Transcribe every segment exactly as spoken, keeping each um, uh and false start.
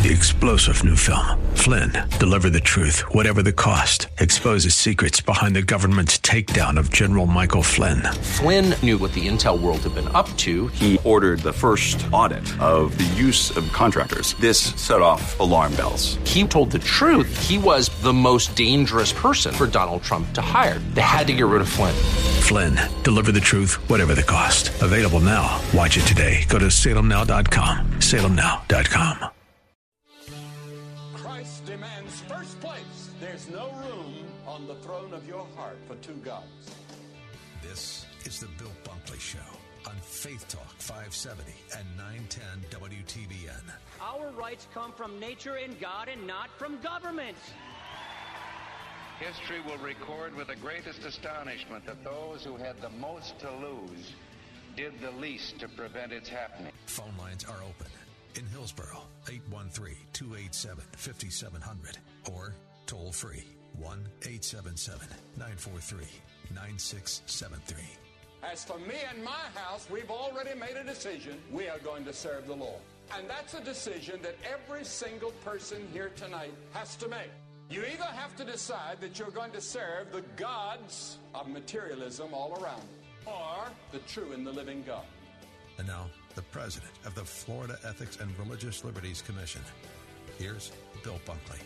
The explosive new film, Flynn, deliver the truth, whatever the cost, exposes secrets behind the government's takedown of General Michael Flynn. Flynn knew what the intel world had been up to. He ordered the first audit of the use of contractors. This set off alarm bells. He told the truth. He was the most dangerous person for Donald Trump to hire. They had to get rid of Flynn. Flynn, deliver the truth, whatever the cost. Available now. Watch it today. Go to salem now dot com. salem now dot com. Christ demands first place. There's no room on the throne of your heart for two gods. This is the Bill Bunkley Show on Faith Talk five seventy and nine ten W T B N. Our rights come from nature and God and not from government. History will record with the greatest astonishment that those who had the most to lose did the least to prevent its happening. Phone lines are open. In Hillsborough, eight one three, two eight seven, five seven zero zero or toll free, one eight seven seven, nine four three, nine six seven three. As for me and my house, we've already made a decision. We are going to serve the Lord. And that's a decision that every single person here tonight has to make. You either have to decide that you're going to serve the gods of materialism all around you, or the true and the living God. And now, the president of the Florida Ethics and Religious Liberties Commission. Here's Bill Bunkley.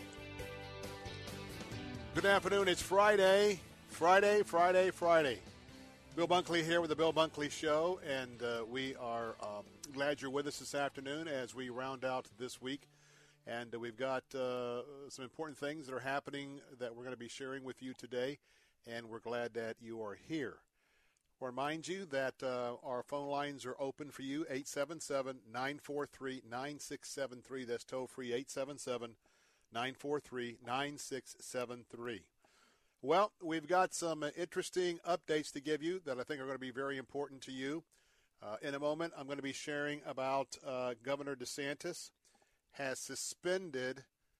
Good afternoon. It's Friday. Friday, Friday, Friday. Bill Bunkley here with the Bill Bunkley Show, and uh, we are um, glad you're with us this afternoon as we round out this week. And uh, we've got uh, some important things that are happening that we're going to be sharing with you today, and we're glad that you are here. I'll remind you that uh, our phone lines are open for you, eight seven seven, nine four three, nine six seven three. That's toll-free, eight seven seven, nine four three, nine six seven three. Well, we've got some uh, interesting updates to give you that I think are going to be very important to you. Uh, in a moment, I'm going to be sharing about uh, Governor DeSantis has suspended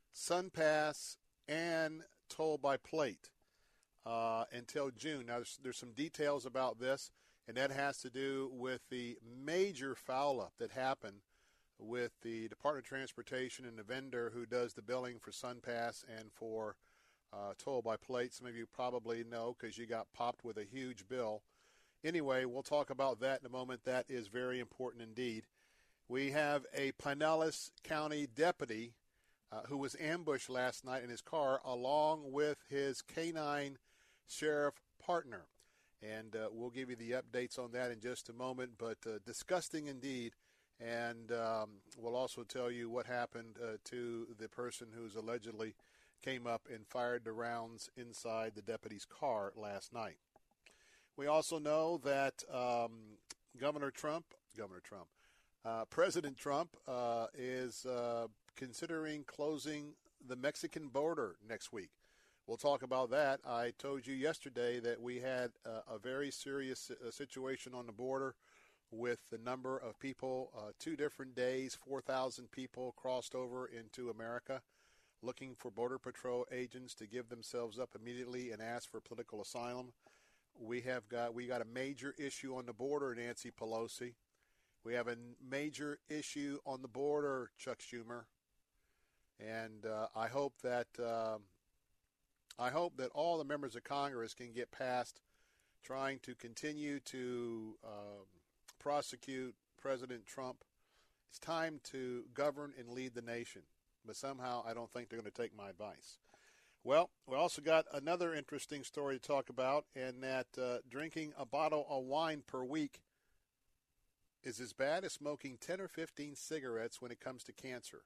SunPass and toll by plate uh, until June. Now, there's, there's some details about this, and that has to do with the major foul-up that happened with the Department of Transportation and the vendor who does the billing for SunPass and for uh, toll by plate. Some of you probably know because you got popped with a huge bill. Anyway, we'll talk about that in a moment. That is very important indeed. We have a Pinellas County deputy uh, who was ambushed last night in his car along with his canine sheriff partner. And uh, we'll give you the updates on that in just a moment, but uh, disgusting indeed. And um, we'll also tell you what happened uh, to the person who's allegedly came up and fired the rounds inside the deputy's car last night. We also know that um, Governor Trump, Governor Trump, Uh, President Trump uh, is uh, considering closing the Mexican border next week. We'll talk about that. I told you yesterday that we had uh, a very serious uh, situation on the border with the number of people, uh, two different days, four thousand people crossed over into America looking for Border Patrol agents to give themselves up immediately and ask for political asylum. We have got, we got a major issue on the border, Nancy Pelosi. We have a major issue on the border, Chuck Schumer, and uh, I hope that uh, I hope that all the members of Congress can get past trying to continue to uh, prosecute President Trump. It's time to govern and lead the nation, but somehow I don't think they're going to take my advice. Well, we also got another interesting story to talk about, and that uh, drinking a bottle of wine per week is as bad as smoking ten or fifteen cigarettes when it comes to cancer.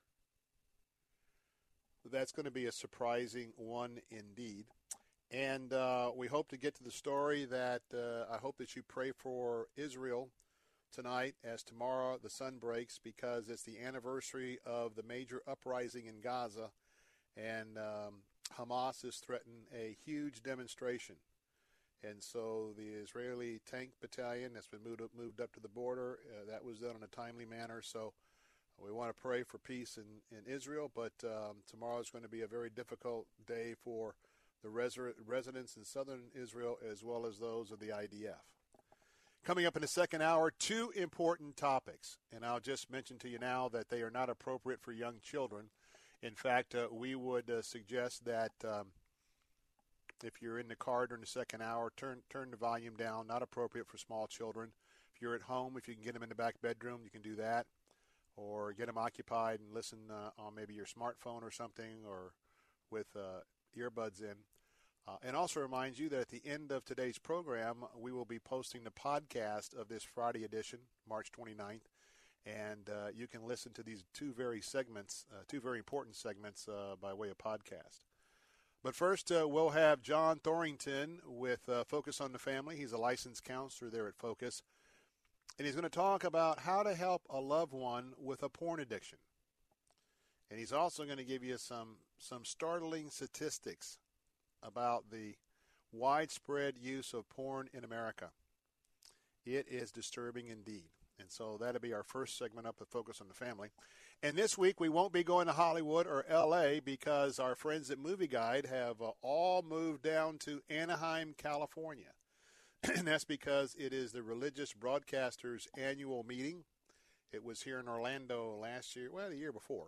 That's going to be a surprising one indeed. And uh, we hope to get to the story that uh, I hope that you pray for Israel tonight as tomorrow the sun breaks, because it's the anniversary of the major uprising in Gaza, and um, Hamas has threatened a huge demonstration. And so the Israeli tank battalion that's been moved up, moved up to the border, uh, that was done in a timely manner. So we want to pray for peace in, in Israel, but um, tomorrow is going to be a very difficult day for the res- residents in southern Israel as well as those of the I D F. Coming up in the second hour, two important topics. And I'll just mention to you now that they are not appropriate for young children. In fact, uh, we would uh, suggest that um, if you're in the car during the second hour, turn turn the volume down. Not appropriate for small children. If you're at home, if you can get them in the back bedroom, you can do that. Or get them occupied and listen uh, on maybe your smartphone or something, or with uh, earbuds in. Uh, and also remind you that at the end of today's program, we will be posting the podcast of this Friday edition, March twenty-ninth. And uh, you can listen to these two very segments, uh, two very important segments uh, by way of podcast. But first, uh, we'll have John Thorington with uh, Focus on the Family. He's a licensed counselor there at Focus. And he's going to talk about how to help a loved one with a porn addiction. And he's also going to give you some, some startling statistics about the widespread use of porn in America. It is disturbing indeed. And so that'll be our first segment up, the Focus on the Family. And this week we won't be going to Hollywood or L A because our friends at Movie Guide have uh, all moved down to Anaheim, California. And that's because it is the Religious Broadcasters annual meeting. It was here in Orlando last year, well, the year before.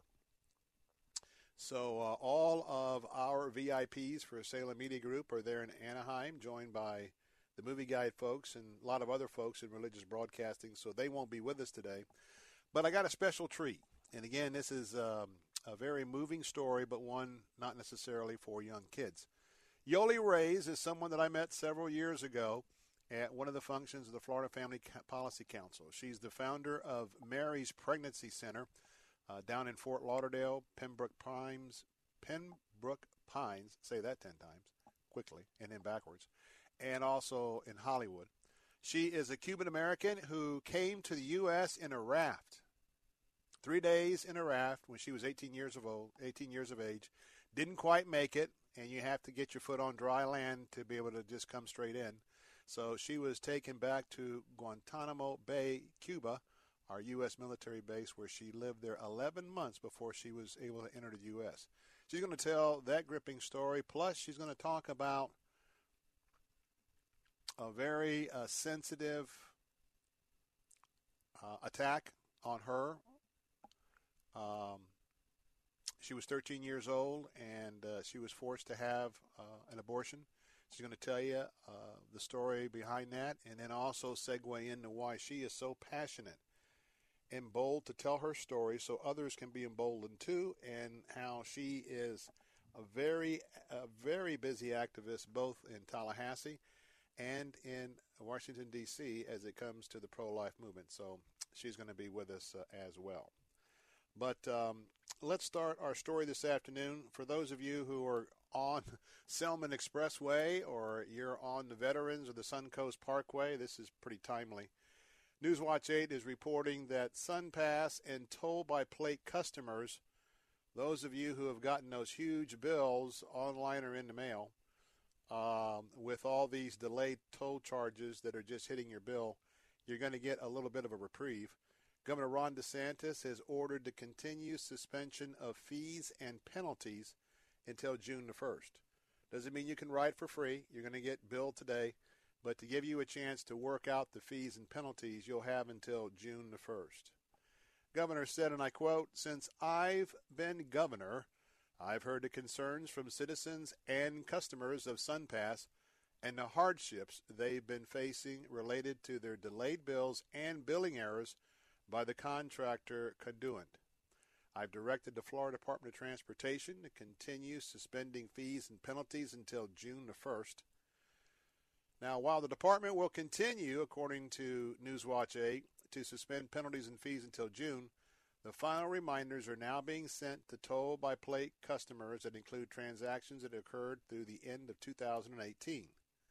So uh, all of our V I Ps for Salem Media Group are there in Anaheim, joined by the Movie Guide folks and a lot of other folks in religious broadcasting, so they won't be with us today. But I got a special treat. And again, this is um, a very moving story, but one not necessarily for young kids. Yoli Reyes is someone that I met several years ago at one of the functions of the Florida Family Policy Council. She's the founder of Mary's Pregnancy Center uh, down in Fort Lauderdale, Pembroke Pines, Pembroke Pines, say that ten times quickly and then backwards, and also in Hollywood. She is a Cuban-American who came to the U S in a raft. Three days in a raft when she was eighteen years of old, eighteen years of age. Didn't quite make it, and you have to get your foot on dry land to be able to just come straight in. So she was taken back to Guantanamo Bay, Cuba, our U S military base, where she lived there eleven months before she was able to enter the U S. She's going to tell that gripping story, plus she's going to talk about a very uh, sensitive uh, attack on her. Um, she was thirteen years old, and uh, she was forced to have uh, an abortion. She's going to tell you uh, the story behind that, and then also segue into why she is so passionate and bold to tell her story so others can be emboldened too, and how she is a very, a very busy activist both in Tallahassee and in Washington, D C as it comes to the pro-life movement. So she's going to be with us uh, as well. But um, let's start our story this afternoon. For those of you who are on Selman Expressway or you're on the Veterans or the Suncoast Parkway, this is pretty timely. Newswatch eight is reporting that SunPass and toll-by-plate customers, those of you who have gotten those huge bills online or in the mail, um, with all these delayed toll charges that are just hitting your bill, you're going to get a little bit of a reprieve. Governor Ron DeSantis has ordered the continued suspension of fees and penalties until June the first. Doesn't mean you can ride for free. You're going to get billed today. But to give you a chance to work out the fees and penalties, you'll have until June the first. Governor said, and I quote, "Since I've been governor, I've heard the concerns from citizens and customers of SunPass and the hardships they've been facing related to their delayed bills and billing errors by the contractor Conduent. I've directed the Florida Department of Transportation to continue suspending fees and penalties until June the first. Now, while the department will continue, according to Newswatch eight, to suspend penalties and fees until June, the final reminders are now being sent to toll-by-plate customers that include transactions that occurred through the end of two thousand eighteen.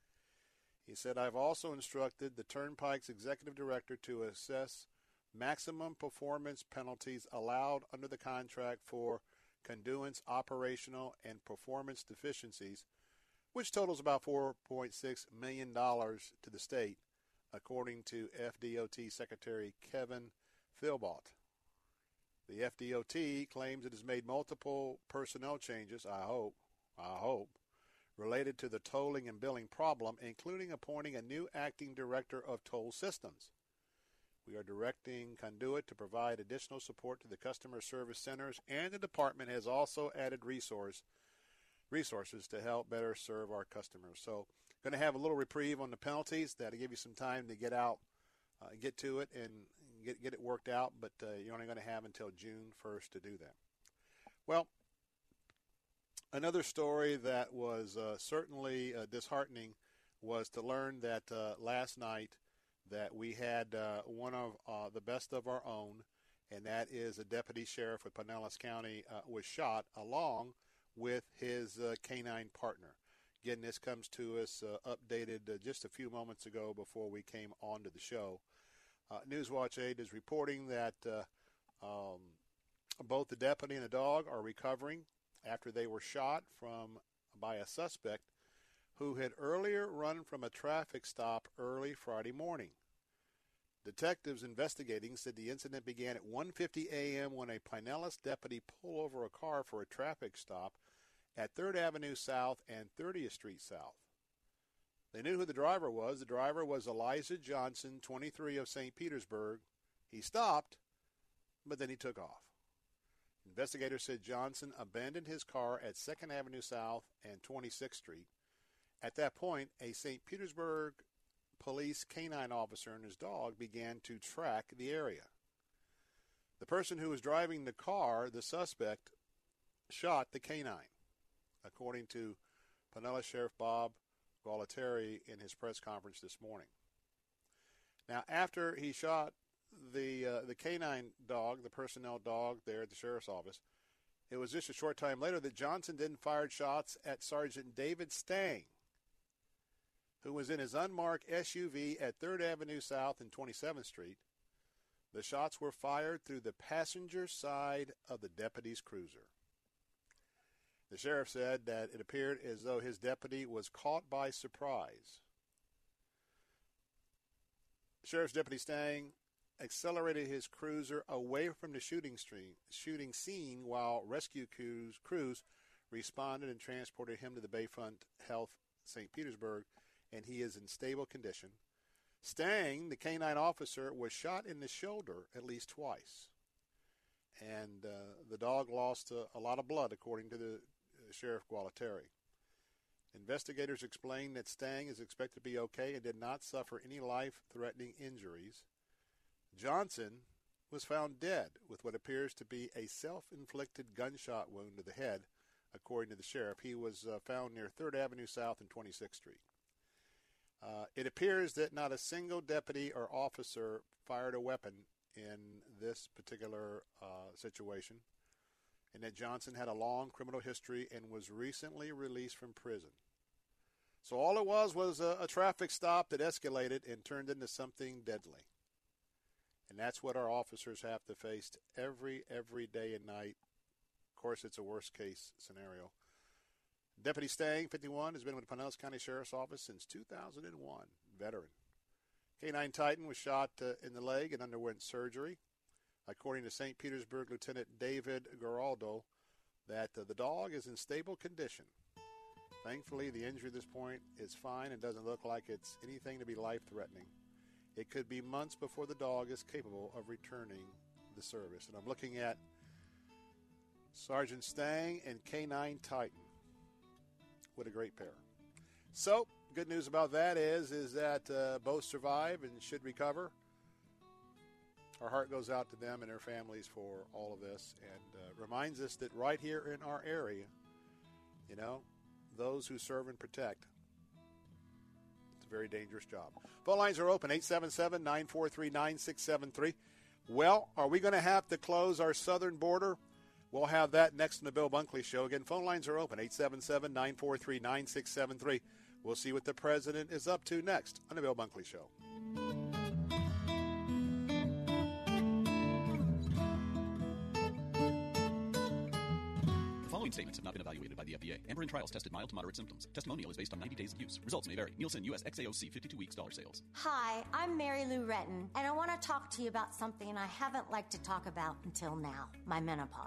He said, I've also instructed the Turnpike's executive director to assess maximum performance penalties allowed under the contract for Conduent's operational and performance deficiencies, which totals about four point six million dollars to the state, according to F D O T Secretary Kevin Philbott. The F D O T claims it has made multiple personnel changes, I hope, I hope, related to the tolling and billing problem, including appointing a new acting director of toll systems. We are directing Conduit to provide additional support to the customer service centers, and the department has also added resource resources to help better serve our customers. So going to have a little reprieve on the penalties. That'll give you some time to get out, uh, get to it, and get get it worked out, but uh, you're only going to have until June first to do that. Well, another story that was uh, certainly uh, disheartening was to learn that uh, last night that we had uh, one of uh, the best of our own, and that is a deputy sheriff with Pinellas County uh, was shot along with his uh, canine partner. Again, this comes to us uh, updated uh, just a few moments ago before we came on to the show. Uh, Newswatch eight is reporting that uh, um, both the deputy and the dog are recovering after they were shot from by a suspect who had earlier run from a traffic stop early Friday morning. Detectives investigating said the incident began at one fifty a.m. when a Pinellas deputy pulled over a car for a traffic stop at third Avenue South and thirtieth Street South. They knew who the driver was. The driver was Elijah Johnson, twenty-three, of Saint Petersburg. He stopped, but then he took off. Investigators said Johnson abandoned his car at second Avenue South and twenty-sixth Street. At that point, a Saint Petersburg police canine officer and his dog began to track the area. The person who was driving the car, the suspect, shot the canine, according to Pinellas Sheriff Bob Gualtieri in his press conference this morning. Now, after he shot the uh, the canine dog, the personnel dog there at the sheriff's office, it was just a short time later that Johnson then fired shots at Sergeant David Stang, who was in his unmarked S U V at third Avenue South and twenty-seventh Street. The shots were fired through the passenger side of the deputy's cruiser. The sheriff said that it appeared as though his deputy was caught by surprise. Sheriff's Deputy Stang accelerated his cruiser away from the shooting stream, shooting scene while rescue crews, crews responded and transported him to the Bayfront Health Saint Petersburg, and he is in stable condition. Stang, the canine officer, was shot in the shoulder at least twice. And uh, the dog lost uh, a lot of blood, according to the uh, Sheriff Gualtieri. Investigators explained that Stang is expected to be okay and did not suffer any life-threatening injuries. Johnson was found dead with what appears to be a self-inflicted gunshot wound to the head, according to the sheriff. He was uh, found near third Avenue South and twenty-sixth Street. Uh, it appears that not a single deputy or officer fired a weapon in this particular uh, situation, and that Johnson had a long criminal history and was recently released from prison. So all it was was a, a traffic stop that escalated and turned into something deadly. And that's what our officers have to face every, every day and night. Of course, it's a worst-case scenario. Deputy Stang, fifty-one, has been with the Pinellas County Sheriff's Office since two thousand one. Veteran. Canine Titan was shot uh, in the leg and underwent surgery. According to Saint Petersburg Lieutenant David Geraldo, that uh, the dog is in stable condition. Thankfully, the injury at this point is fine and doesn't look like it's anything to be life-threatening. It could be months before the dog is capable of returning the service. And I'm looking at Sergeant Stang and Canine Titan. What a great pair. So, good news about that is, is that uh, both survive and should recover. Our heart goes out to them and their families for all of this, and uh, reminds us that right here in our area, you know, those who serve and protect, it's a very dangerous job. Phone lines are open, eight seven seven, nine four three, nine six seven three. Well, are we going to have to close our southern border? We'll have that next in the Bill Bunkley Show. Again, phone lines are open, eight seven seven, nine four three, nine six seven three. We'll see what the president is up to next on the Bill Bunkley Show. The following statements have not been evaluated by the F D A. Amberen trials tested mild to moderate symptoms. Testimonial is based on ninety days of use. Results may vary. Nielsen U S X A O C fifty-two weeks dollar sales. Hi, I'm Mary Lou Retton, and I want to talk to you about something I haven't liked to talk about until now, my menopause.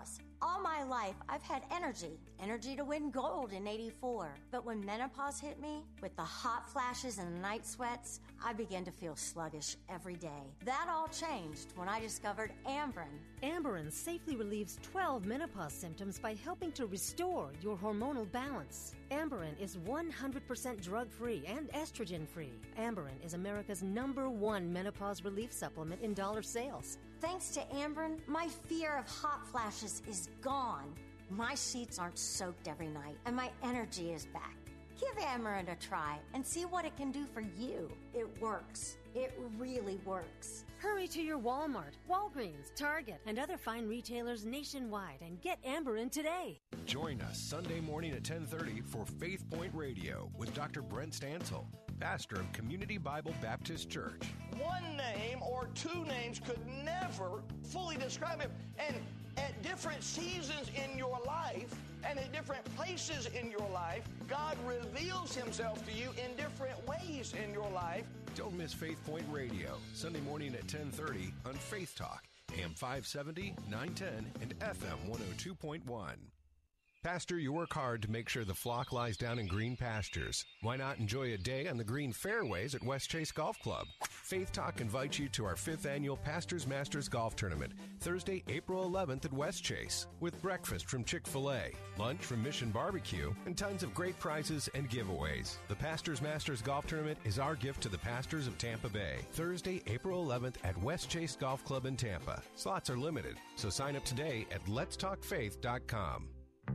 All my life, I've had energy, energy to win gold in eighty-four. But when menopause hit me, with the hot flashes and night sweats, I began to feel sluggish every day. That all changed when I discovered Amberen. Amberen safely relieves twelve menopause symptoms by helping to restore your hormonal balance. Amberen is one hundred percent drug-free and estrogen-free. Amberen is America's number one menopause relief supplement in dollar sales. Thanks to Amberen, my fear of hot flashes is gone. My sheets aren't soaked every night, and my energy is back. Give Amberen a try and see what it can do for you. It works. It really works. Hurry to your Walmart, Walgreens, Target, and other fine retailers nationwide and get Amberen today. Join us Sunday morning at ten thirty for Faith Point Radio with Doctor Brent Stansel, pastor of Community Bible Baptist Church. One name or two names could never fully describe him. And at different seasons in your life and at different places in your life, God reveals himself to you in different ways in your life. Don't miss Faith Point Radio, Sunday morning at ten thirty on Faith Talk, A M five seventy, nine ten, and F M one oh two point one. Pastor, you work hard to make sure the flock lies down in green pastures. Why not enjoy a day on the green fairways at West Chase Golf Club? Faith Talk invites you to our fifth annual Pastors Masters Golf Tournament, Thursday, April eleventh at West Chase, with breakfast from Chick-fil-A, lunch from Mission Barbecue, and tons of great prizes and giveaways. The Pastors Masters Golf Tournament is our gift to the pastors of Tampa Bay. Thursday, April eleventh at West Chase Golf Club in Tampa. Slots are limited, so sign up today at lets talk faith dot com.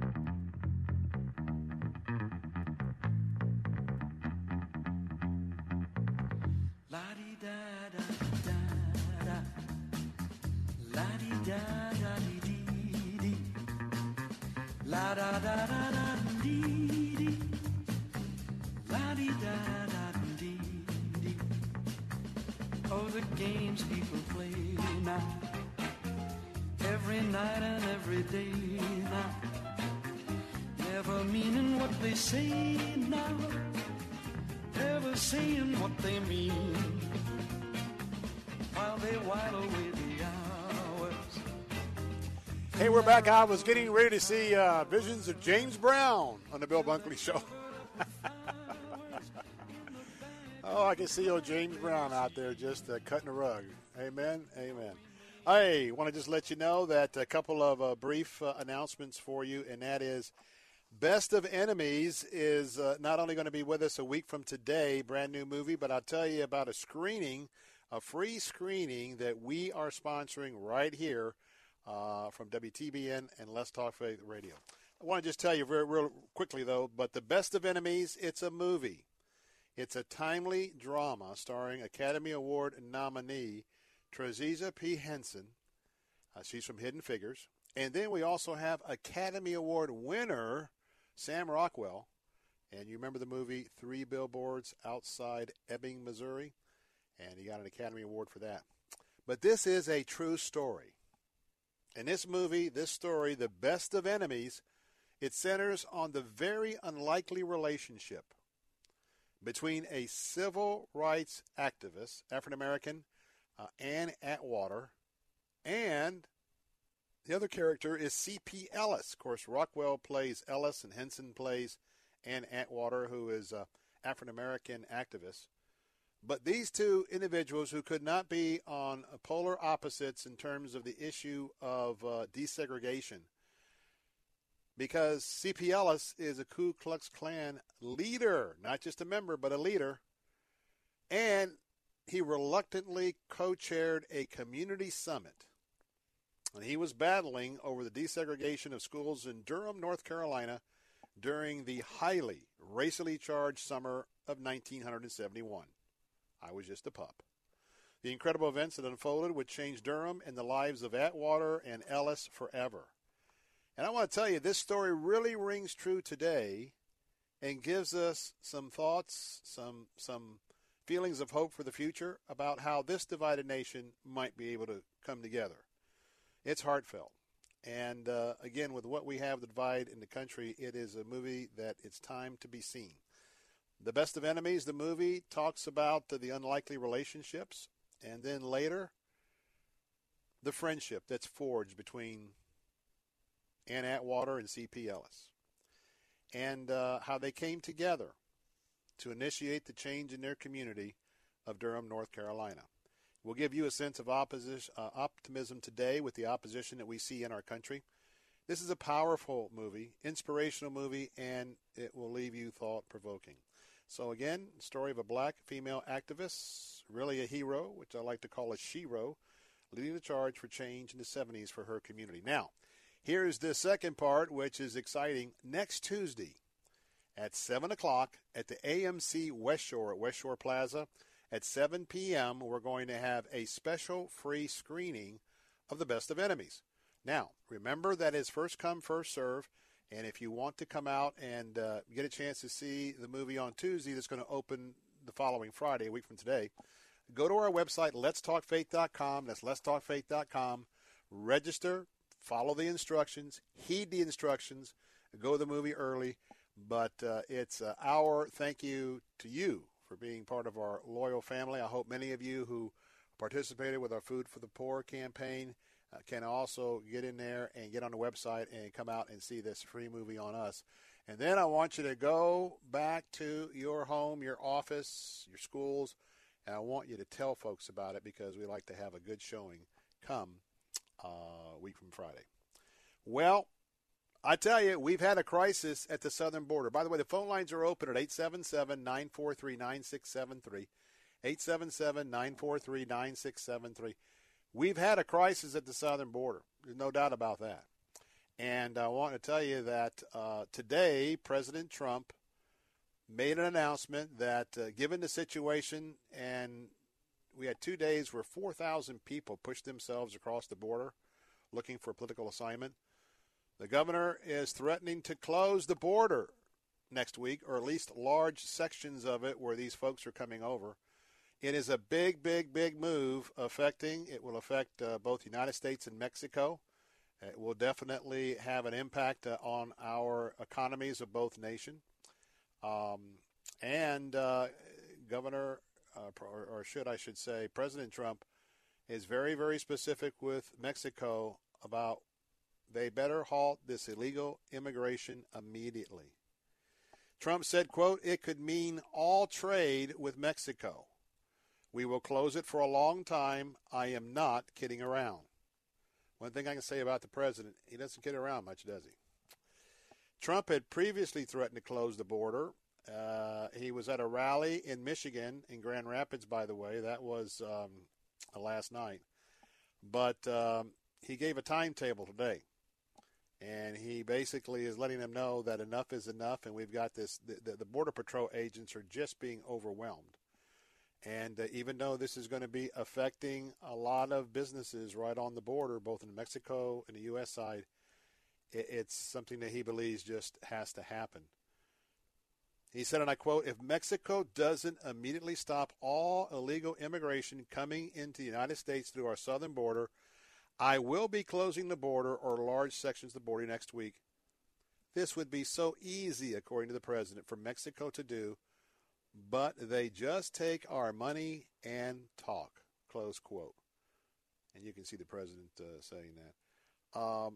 La da da da da dee dee, la dee da da dee dee. Oh, the games people play now, every night and every day now, never meaning what they say now, never saying what they mean, while they while away the hours. Hey, we're back. I was getting ready to see uh, visions of James Brown on the Bill Bunkley Show. Oh, I can see old James Brown out there just uh, cutting a rug. Amen, amen. I want to just let you know that a couple of uh, brief uh, announcements for you, and that is Best of Enemies is uh, not only going to be with us a week from today, brand new movie, but I'll tell you about a screening, a free screening that we are sponsoring right here Uh, from W T B N and Let's Talk Faith Radio. I want to just tell you very real quickly, though, but The Best of Enemies, it's a movie. It's a timely drama starring Academy Award nominee Trezisa P. Henson. Uh, she's from Hidden Figures. And then we also have Academy Award winner Sam Rockwell. And you remember the movie Three Billboards Outside Ebbing, Missouri? And he got an Academy Award for that. But this is a true story. In this movie, this story, The Best of Enemies, it centers on the very unlikely relationship between a civil rights activist, African-American, uh, Ann Atwater, and the other character is C P. Ellis. Of course, Rockwell plays Ellis, and Henson plays Ann Atwater, who is an African-American activist. But these two individuals who could not be on polar opposites in terms of the issue of uh, desegregation, because C P. Ellis is a Ku Klux Klan leader, not just a member, but a leader, and he reluctantly co-chaired a community summit. And he was battling over the desegregation of schools in Durham, North Carolina, during the highly racially charged summer of nineteen seventy-one. I was just a pup. The incredible events that unfolded would change Durham and the lives of Atwater and Ellis forever. And I want to tell you, this story really rings true today and gives us some thoughts, some some feelings of hope for the future about how this divided nation might be able to come together. It's heartfelt. And, uh, again, with what we have, the divide in the country, it is a movie that it's time to be seen. The Best of Enemies, the movie, talks about the, the unlikely relationships, and then later, the friendship that's forged between Ann Atwater and C P Ellis, and uh, how they came together to initiate the change in their community of Durham, North Carolina. We'll give you a sense of opposition, uh, optimism today with the opposition that we see in our country. This is a powerful movie, inspirational movie, and it will leave you thought-provoking. So again, story of a black female activist, really a hero, which I like to call a shero, leading the charge for change in the seventies for her community. Now, here's the second part, which is exciting. Next Tuesday at seven o'clock at the A M C West Shore at West Shore Plaza, at seven p.m., we're going to have a special free screening of The Best of Enemies. Now, remember that is first come, first serve, and if you want to come out and uh, get a chance to see the movie on Tuesday that's going to open the following Friday, a week from today, go to our website, lets talk faith dot com. That's lets talk faith dot com. Register, follow the instructions, heed the instructions, go to the movie early. But uh, it's uh, our thank you to you for being part of our loyal family. I hope many of you who participated with our Food for the Poor campaign uh, can also get in there and get on the website and come out and see this free movie on us. And then I want you to go back to your home, your office, your schools, and I want you to tell folks about it because we like to have a good showing come a uh, week from Friday. Well, I tell you, we've had a crisis at the southern border. By the way, the phone lines are open at eight seven seven, nine four three, nine six seven three, eight seven seven, nine four three, nine six seven three. We've had a crisis at the southern border. There's no doubt about that. And I want to tell you that uh, today, President Trump made an announcement that uh, given the situation, and we had two days where four thousand people pushed themselves across the border looking for a political assignment, the governor is threatening to close the border next week, or at least large sections of it where these folks are coming over. It is a big, big, big move affecting, it will affect uh, both the United States and Mexico. It will definitely have an impact uh, on our economies of both nations. Um, and uh, Governor, uh, or, or should I should say, President Trump is very, very specific with Mexico about they better halt this illegal immigration immediately. Trump said, quote, "It could mean all trade with Mexico. We will close it for a long time. I am not kidding around." One thing I can say about the president, he doesn't kid around much, does he? Trump had previously threatened to close the border. Uh, he was at a rally in Michigan, in Grand Rapids, by the way. That was um, last night. But um, he gave a timetable today. And he basically is letting them know that enough is enough, and we've got this. The, the Border Patrol agents are just being overwhelmed. And uh, even though this is going to be affecting a lot of businesses right on the border, both in Mexico and the U S side, it, it's something that he believes just has to happen. He said, and I quote, "If Mexico doesn't immediately stop all illegal immigration coming into the United States through our southern border, I will be closing the border or large sections of the border next week. This would be so easy, according to the president, for Mexico to do, but they just take our money and talk," close quote. And you can see the president uh, saying that. Um,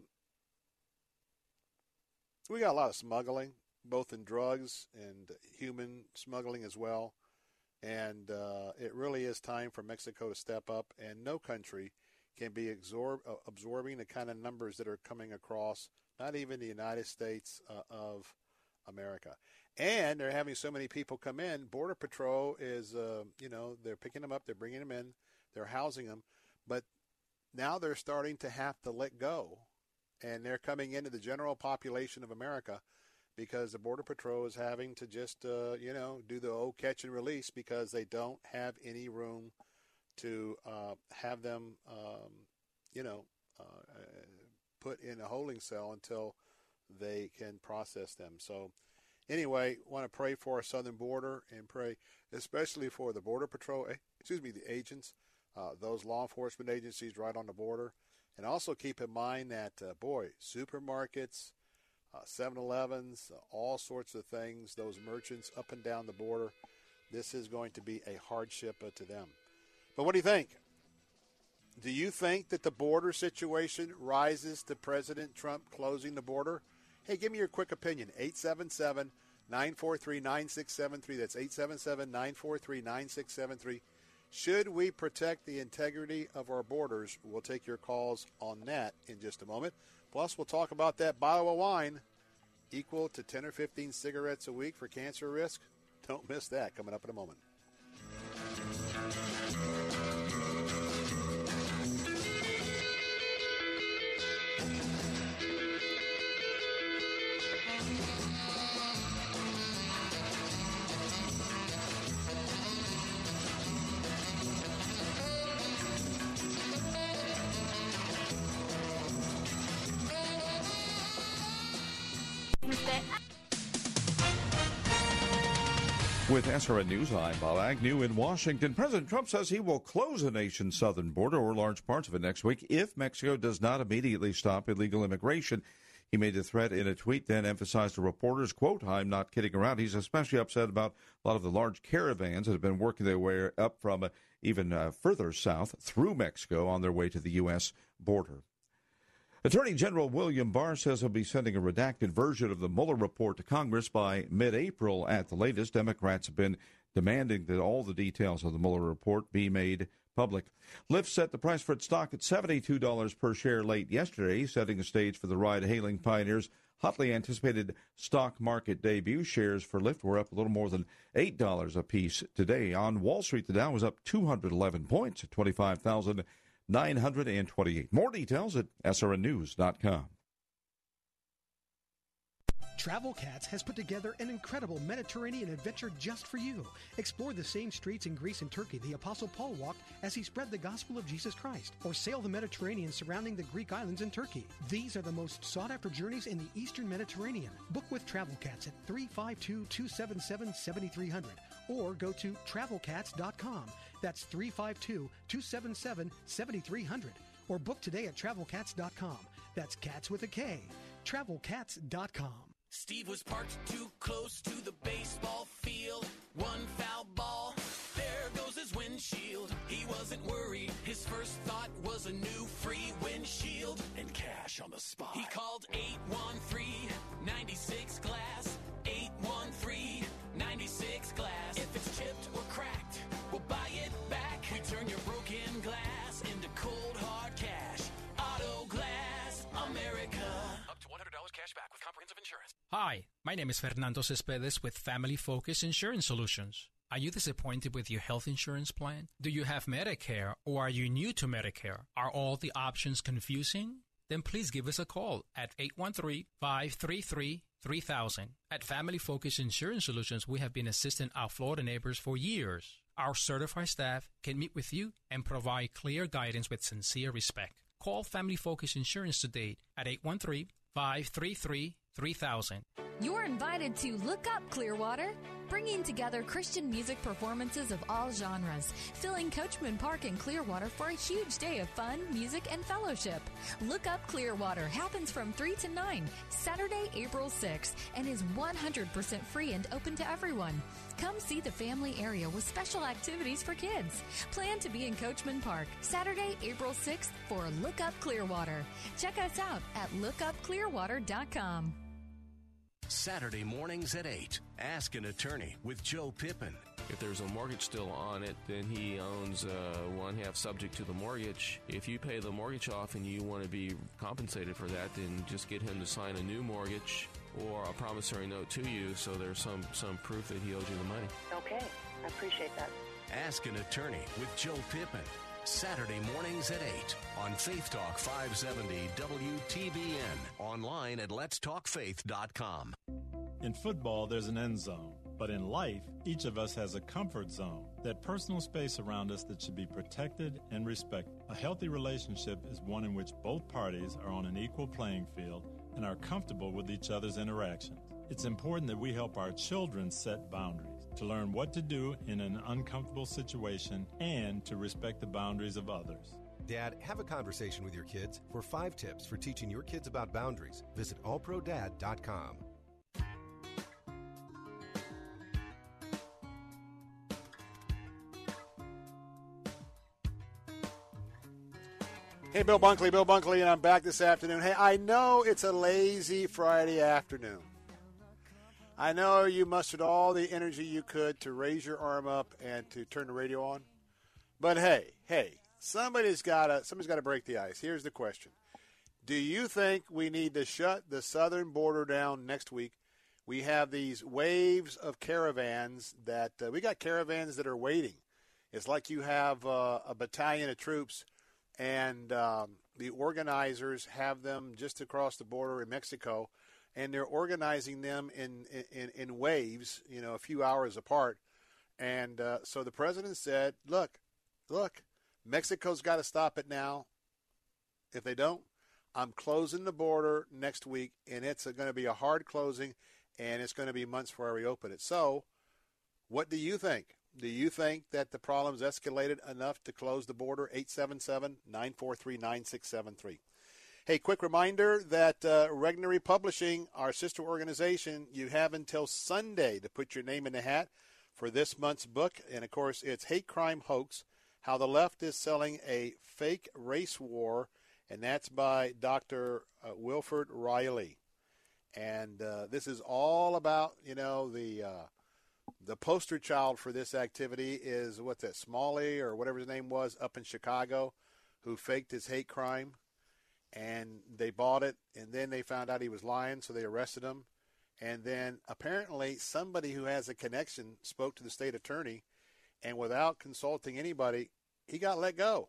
we got a lot of smuggling, both in drugs and human smuggling as well. And uh, it really is time for Mexico to step up, and no country can be absorb, uh, absorbing the kind of numbers that are coming across, not even the United States uh, of America. And they're having so many people come in. Border Patrol is, uh, you know, they're picking them up, they're bringing them in, they're housing them. But now they're starting to have to let go, and they're coming into the general population of America because the Border Patrol is having to just, uh, you know, do the old catch and release because they don't have any room to uh, have them, um, you know, uh, put in a holding cell until they can process them. So anyway, want to pray for our southern border and pray especially for the Border Patrol, excuse me, the agents, uh, those law enforcement agencies right on the border. And also keep in mind that, uh, boy, supermarkets, uh, seven elevens, uh, all sorts of things, those merchants up and down the border, this is going to be a hardship uh, to them. But what do you think? Do you think that the border situation rises to President Trump closing the border? Hey, give me your quick opinion. eight seven seven, nine four three, nine six seven three. That's eight seven seven, nine four three, nine six seven three. Should we protect the integrity of our borders? We'll take your calls on that in just a moment. Plus, we'll talk about that bottle of wine equal to ten or fifteen cigarettes a week for cancer risk. Don't miss that coming up in a moment. With S R N News, I'm Bob Agnew in Washington. President Trump says he will close the nation's southern border, or large parts of it, next week if Mexico does not immediately stop illegal immigration. He made the threat in a tweet, then emphasized to reporters, quote, "I'm not kidding around." He's especially upset about a lot of the large caravans that have been working their way up from uh, even uh, further south through Mexico on their way to the U S border. Attorney General William Barr says he'll be sending a redacted version of the Mueller report to Congress by mid-April at the latest. Democrats have been demanding that all the details of the Mueller report be made public. Lyft set the price for its stock at seventy-two dollars per share late yesterday, setting the stage for the ride-hailing pioneers' hotly anticipated stock market debut. Shares for Lyft were up a little more than eight dollars apiece today. On Wall Street, the Dow was up two hundred eleven points at twenty-five thousand nine hundred twenty-eight. More details at S R N news dot com. Travel Cats has put together an incredible Mediterranean adventure just for you. Explore the same streets in Greece and Turkey the Apostle Paul walked as he spread the gospel of Jesus Christ, or sail the Mediterranean surrounding the Greek islands in Turkey. These are the most sought-after journeys in the Eastern Mediterranean. Book with Travel Cats at three five two, two seven seven, seven three zero zero or go to travel cats dot com. That's three five two, two seven seven, seven three zero zero. Or book today at travel cats dot com. That's cats with a K. travel cats dot com. Steve was parked too close to the baseball field. One foul ball, there goes his windshield. He wasn't worried, his first thought was a new free windshield and cash on the spot. He called eight one three, nine six glass, eight one three, nine six glass. If it's chipped or cracked, we'll buy it back. We turn your broken glass into cold hard cash. Auto Glass America. Up to one hundred dollars cash back with comprehensive insurance. Hi, my name is Fernando Cespedes with Family Focus Insurance Solutions. Are you disappointed with your health insurance plan? Do you have Medicare or are you new to Medicare? Are all the options confusing? Then please give us a call at eight one three, five three three, three thousand. At Family Focus Insurance Solutions, we have been assisting our Florida neighbors for years. Our certified staff can meet with you and provide clear guidance with sincere respect. Call Family Focus Insurance today at eight one three, five three three, three thousand. You're invited to Look Up Clearwater, bringing together Christian music performances of all genres, filling Coachman Park in Clearwater for a huge day of fun, music, and fellowship. Look Up Clearwater happens from three to nine, Saturday, April sixth, and is one hundred percent free and open to everyone. Come see the family area with special activities for kids. Plan to be in Coachman Park, Saturday, April sixth for Look Up Clearwater. Check us out at look up clearwater dot com. Saturday mornings at eight. Ask an Attorney with Joe Pippin. If there's a mortgage still on it, then he owns uh, one half subject to the mortgage. If you pay the mortgage off and you want to be compensated for that, then just get him to sign a new mortgage or a promissory note to you so there's some, some proof that he owes you the money. Okay, I appreciate that. Ask an Attorney with Joe Pippin. Saturday mornings at eight on Faith Talk five seventy W T B N. Online at lets talk faith dot com. In football, there's an end zone. But in life, each of us has a comfort zone, that personal space around us that should be protected and respected. A healthy relationship is one in which both parties are on an equal playing field and are comfortable with each other's interactions. It's important that we help our children set boundaries, to learn what to do in an uncomfortable situation, and to respect the boundaries of others. Dad, have a conversation with your kids. For five tips for teaching your kids about boundaries, visit all pro dad dot com. Hey, Bill Bunkley, Bill Bunkley, and I'm back this afternoon. Hey, I know it's a lazy Friday afternoon. I know you mustered all the energy you could to raise your arm up and to turn the radio on. But hey, hey, somebody's got to somebody's got to break the ice. Here's the question. Do you think we need to shut the southern border down next week? We have these waves of caravans that uh, we got caravans that are waiting. It's like you have uh, a battalion of troops, and um, the organizers have them just across the border in Mexico, and they're organizing them in, in, in waves, you know, a few hours apart. And uh, so the president said, look, look, Mexico's got to stop it now. If they don't, I'm closing the border next week, and it's going to be a hard closing, and it's going to be months before I reopen it. So what do you think? Do you think that the problem's escalated enough to close the border? eight seven seven, nine four three, nine six seven three. Hey, quick reminder that uh, Regnery Publishing, our sister organization, you have until Sunday to put your name in the hat for this month's book. And, of course, it's Hate Crime Hoax, How the Left is Selling a Fake Race War, and that's by Doctor Uh, Wilford Riley. And uh, this is all about, you know, the uh, the poster child for this activity is, what's that, Smalley or whatever his name was up in Chicago, who faked his hate crime. And they bought it, and then they found out he was lying, so they arrested him. And then apparently somebody who has a connection spoke to the state attorney, and without consulting anybody, he got let go.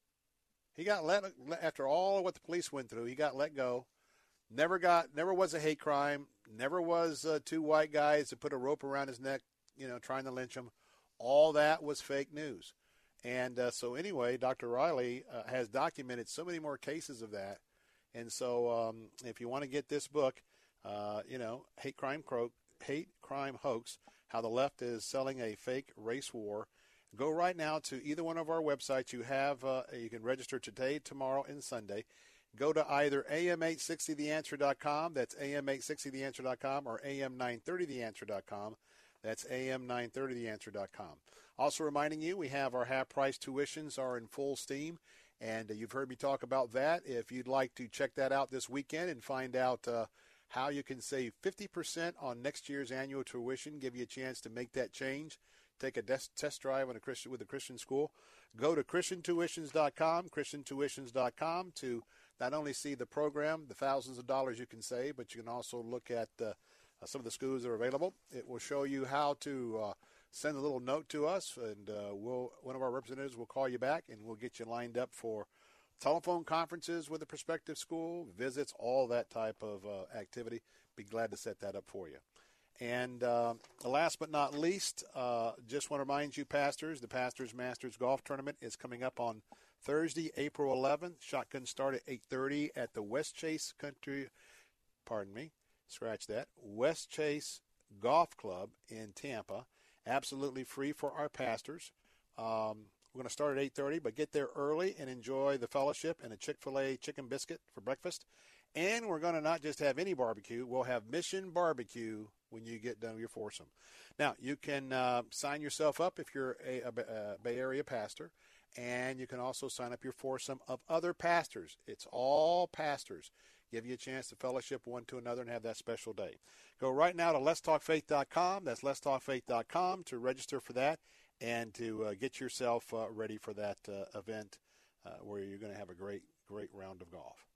He got let, after all of what the police went through, he got let go. Never got, never was a hate crime. Never was uh, two white guys that put a rope around his neck, you know, trying to lynch him. All that was fake news. And uh, so anyway, Doctor Riley uh, has documented so many more cases of that. And so um, if you want to get this book, uh, you know, Hate Crime Cro- Hate Crime Hoax, How the Left is Selling a Fake Race War, go right now to either one of our websites. You have, uh, you can register today, tomorrow, and Sunday. Go to either A M eight sixty the answer dot com, that's A M eight sixty the answer dot com, or A M nine thirty the answer dot com, that's A M nine thirty the answer dot com. Also reminding you, we have our half-price tuitions are in full steam, and uh, you've heard me talk about that. If you'd like to check that out this weekend and find out uh, how you can save fifty percent on next year's annual tuition, give you a chance to make that change, take a des- test drive on a Christian, with a Christian school, go to Christian tuitions dot com, Christian tuitions dot com to not only see the program, the thousands of dollars you can save, but you can also look at uh, some of the schools that are available. It will show you how to uh, send a little note to us, and uh, we'll one of our representatives will call you back, and we'll get you lined up for telephone conferences with a prospective school, visits, all that type of uh, activity. Be glad to set that up for you. And uh, last but not least, uh, just want to remind you, pastors, the Pastors Masters Golf Tournament is coming up on Thursday, April eleventh. Shotgun start at eight thirty at the West Chase Country, pardon me, scratch that, West Chase Golf Club in Tampa. Absolutely free for our pastors. Um, we're going to start at eight thirty, but get there early and enjoy the fellowship and a Chick-fil-A chicken biscuit for breakfast. And we're going to not just have any barbecue. We'll have Mission Barbecue when you get done with your foursome. Now, you can uh, sign yourself up if you're a, a, a Bay Area pastor, and you can also sign up your foursome of other pastors. It's all pastors. Give you a chance to fellowship one to another and have that special day. Go right now to lets talk faith dot com. That's lets talk faith dot com to register for that and to uh, get yourself uh, ready for that uh, event uh, where you're going to have a great, great round of golf.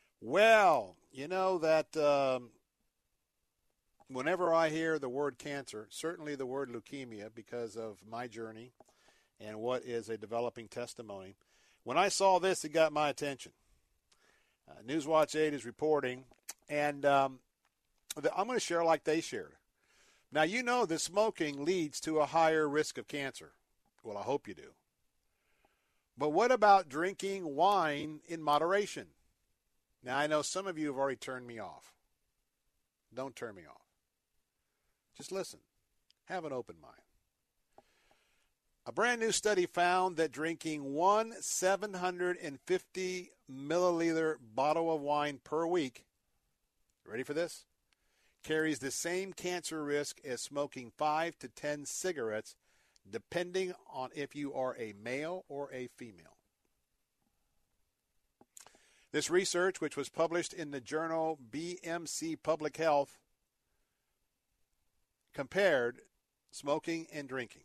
Well, you know that um, whenever I hear the word cancer, certainly the word leukemia, because of my journey and what is a developing testimony, when I saw this, it got my attention. Uh, Newswatch eight is reporting, and um, the, I'm going to share like they shared. Now, you know that smoking leads to a higher risk of cancer. Well, I hope you do. But what about drinking wine in moderation? Now, I know some of you have already turned me off. Don't turn me off. Just listen. Have an open mind. A brand new study found that drinking one seven hundred fifty milliliter bottle of wine per week, ready for this, carries the same cancer risk as smoking five to ten cigarettes, depending on if you are a male or a female. This research, which was published in the journal B M C Public Health, compared smoking and drinking.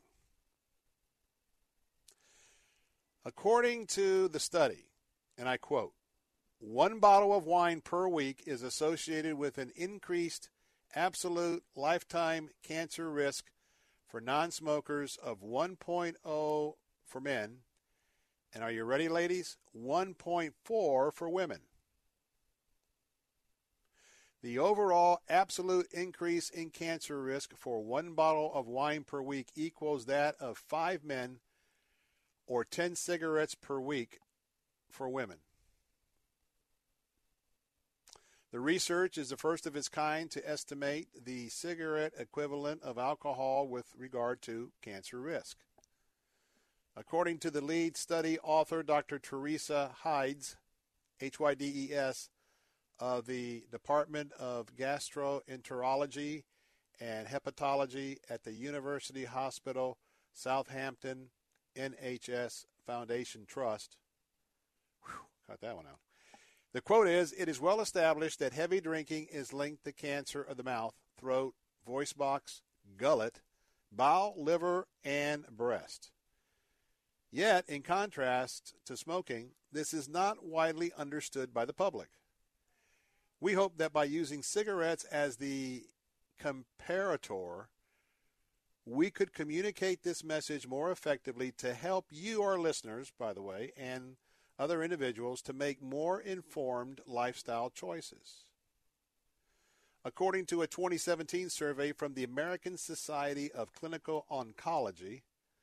According to the study, and I quote, one bottle of wine per week is associated with an increased absolute lifetime cancer risk for non-smokers of one point oh for men, and are you ready, ladies? one point four for women. The overall absolute increase in cancer risk for one bottle of wine per week equals that of five men or ten cigarettes per week for women. The research is the first of its kind to estimate the cigarette equivalent of alcohol with regard to cancer risk. According to the lead study author, Doctor Teresa Hydes, H Y D E S, of the Department of Gastroenterology and Hepatology at the University Hospital Southampton N H S Foundation Trust. Whew, got that one out. The quote is, it is well established that heavy drinking is linked to cancer of the mouth, throat, voice box, gullet, bowel, liver, and breast. Yet, in contrast to smoking, this is not widely understood by the public. We hope that by using cigarettes as the comparator, we could communicate this message more effectively to help you, our listeners, by the way, and other individuals to make more informed lifestyle choices. According to a twenty seventeen survey from the American Society of Clinical Oncology,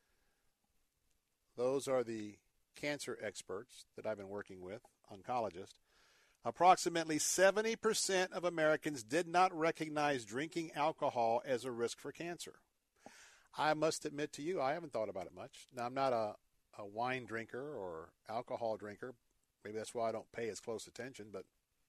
those are the cancer experts that I've been working with, oncologists, approximately seventy percent of Americans did not recognize drinking alcohol as a risk for cancer. I must admit to you, I haven't thought about it much. Now, I'm not a a wine drinker or alcohol drinker. Maybe that's why I don't pay as close attention, but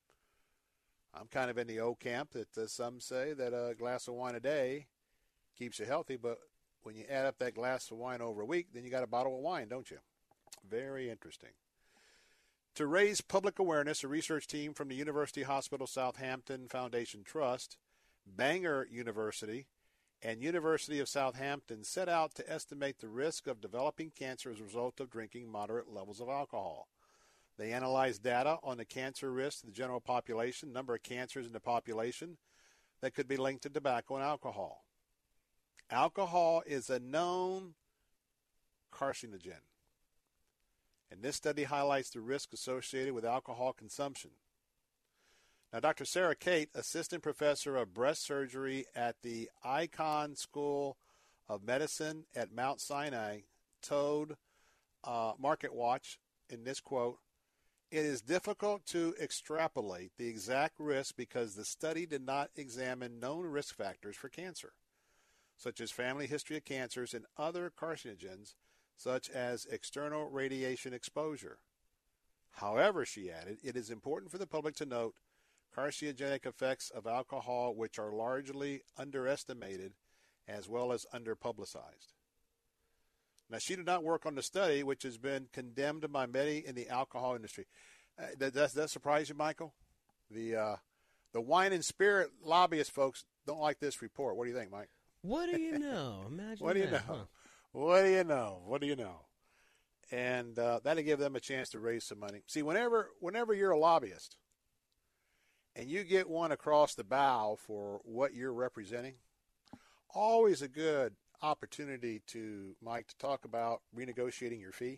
I'm kind of in the old camp that uh, some say that a glass of wine a day keeps you healthy, but when you add up that glass of wine over a week, then you got a bottle of wine, don't you? Very interesting. To raise public awareness, a research team from the University Hospital Southampton Foundation Trust, Bangor University, and University of Southampton set out to estimate the risk of developing cancer as a result of drinking moderate levels of alcohol. They analyzed data on the cancer risk to the general population, number of cancers in the population that could be linked to tobacco and alcohol. Alcohol is a known carcinogen, and this study highlights the risk associated with alcohol consumption. Now, Doctor Sarah Kate, assistant professor of breast surgery at the Icahn School of Medicine at Mount Sinai, told uh, Market Watch in this quote, it is difficult to extrapolate the exact risk because the study did not examine known risk factors for cancer, such as family history of cancers and other carcinogens, such as external radiation exposure. However, she added, it is important for the public to note carcinogenic effects of alcohol, which are largely underestimated as well as underpublicized. Now, she did not work on the study, which has been condemned by many in the alcohol industry. Uh, does, does that surprise you, Michael? The uh, the wine and spirit lobbyist folks don't like this report. What do you think, Mike? What do you know? Imagine What do you that, know? huh? What do you know? What do you know? And uh, that'll give them a chance to raise some money. See, whenever whenever you're a lobbyist, and you get one across the bow for what you're representing, always a good opportunity to, Mike, to talk about renegotiating your fee.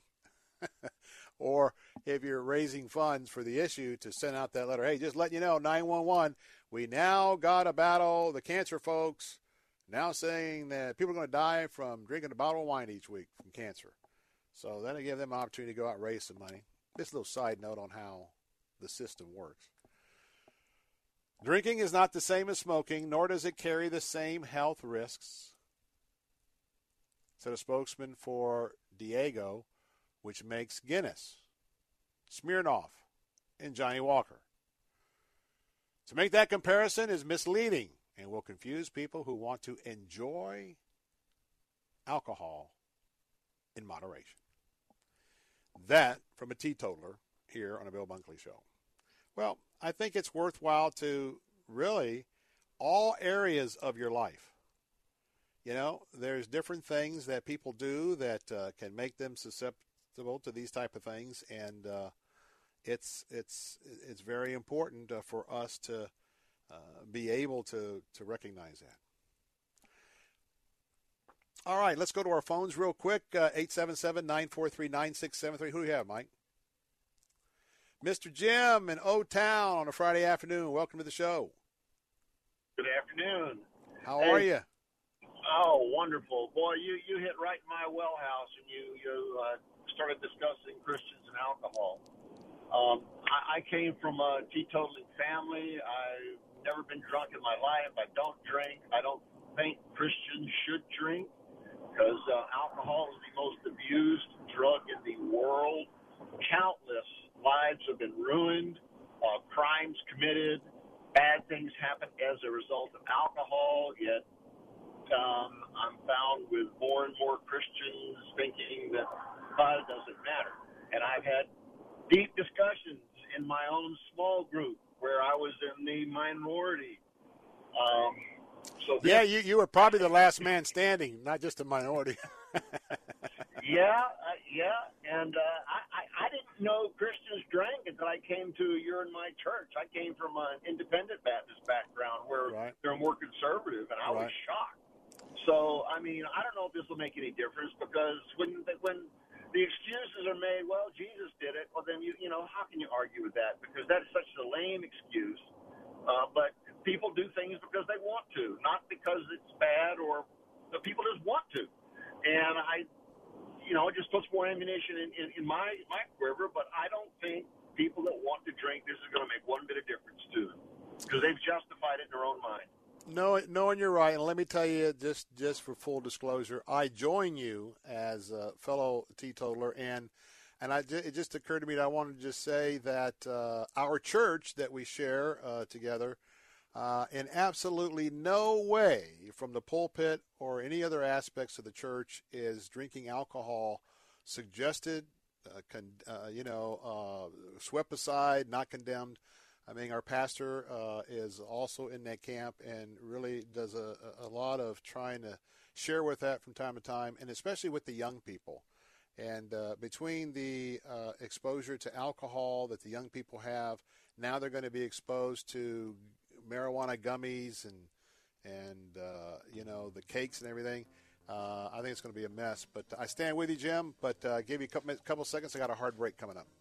Or if you're raising funds for the issue, to send out that letter, hey, just letting you know, nine one one, we now got to battle the cancer folks, now saying that people are going to die from drinking a bottle of wine each week from cancer. So that'll give them an opportunity to go out and raise some money. Just a little side note on how the system works. Drinking is not the same as smoking, nor does it carry the same health risks, said a spokesman for Diageo, which makes Guinness, Smirnoff, and Johnny Walker. To make that comparison is misleading and will confuse people who want to enjoy alcohol in moderation. That from a teetotaler here on the Bill Bunkley Show. Well, I think it's worthwhile to really all areas of your life. You know, there's different things that people do that uh, can make them susceptible to these type of things, and uh, it's it's it's very important uh, for us to uh, be able to to recognize that. All right, let's go to our phones real quick. Uh, eight seven seven, nine four three, nine six seven three. Who do you have, Mike? Mister Jim in O-Town on a Friday afternoon. Welcome to the show. Good afternoon. How are hey. you? Oh, wonderful. Boy, you, you hit right in my wellhouse, and you, you uh, started discussing Christians and alcohol. Um, I, I came from a teetotaling family. I've never been drunk in my life. I don't drink. I don't think Christians should drink because uh, alcohol is the most abused drug in the world. Countless lives have been ruined, uh, crimes committed, bad things happen as a result of alcohol, yet Um, I'm found with more and more Christians thinking that God doesn't matter. And I've had deep discussions in my own small group where I was in the minority. Um, so yeah, you, you were probably the last man standing, not just a minority. yeah, uh, yeah. And uh, I, I, I didn't know Christians drank until I came to You're in My Church. I came from an independent Baptist background where right. they're more conservative, and I right. was shocked. So, I mean, I don't know if this will make any difference because when when the excuses are made, well, Jesus did it, well, then, you you know, how can you argue with that? Because that's such a lame excuse. Uh, but people do things because they want to, not because it's bad or the people just want to. And I, you know, it just puts more ammunition in, in, in my, my quiver, but I don't think people that want to drink, this is going to make one bit of difference to them because they've justified it in their own mind. No, no, and you're right. And let me tell you, just just for full disclosure, I join you as a fellow teetotaler, and and I it just occurred to me that I wanted to just say that uh, our church that we share uh, together, uh, in absolutely no way from the pulpit or any other aspects of the church is drinking alcohol suggested, uh, con, uh, you know, uh, swept aside, not condemned. I mean, our pastor uh, is also in that camp and really does a, a lot of trying to share with that from time to time, and especially with the young people. And uh, between the uh, exposure to alcohol that the young people have, now they're going to be exposed to marijuana gummies and, and uh, you know, the cakes and everything. Uh, I think it's going to be a mess. But I stand with you, Jim, but uh, give you a couple, couple seconds. I got a hard break coming up.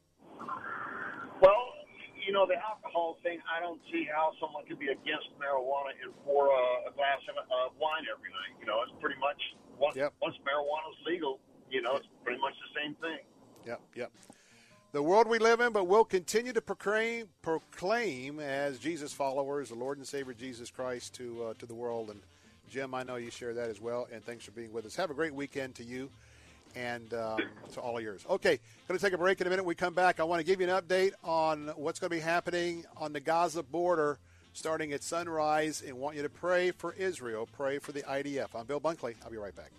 Well, you know, the alcohol thing, I don't see how someone could be against marijuana and pour a, a glass of uh, wine every night. You know, it's pretty much, once, yep. once marijuana's legal, you know, it's pretty much the same thing. Yep, yep. The world we live in, but we'll continue to proclaim, proclaim as Jesus followers, the Lord and Savior Jesus Christ to uh, to the world. And, Jim, I know you share that as well, and thanks for being with us. Have a great weekend to you. And um, to all of yours. Okay, going to take a break in a minute. When we come back, I want to give you an update on what's going to be happening on the Gaza border starting at sunrise, and want you to pray for Israel, pray for the I D F. I'm Bill Bunkley. I'll be right back.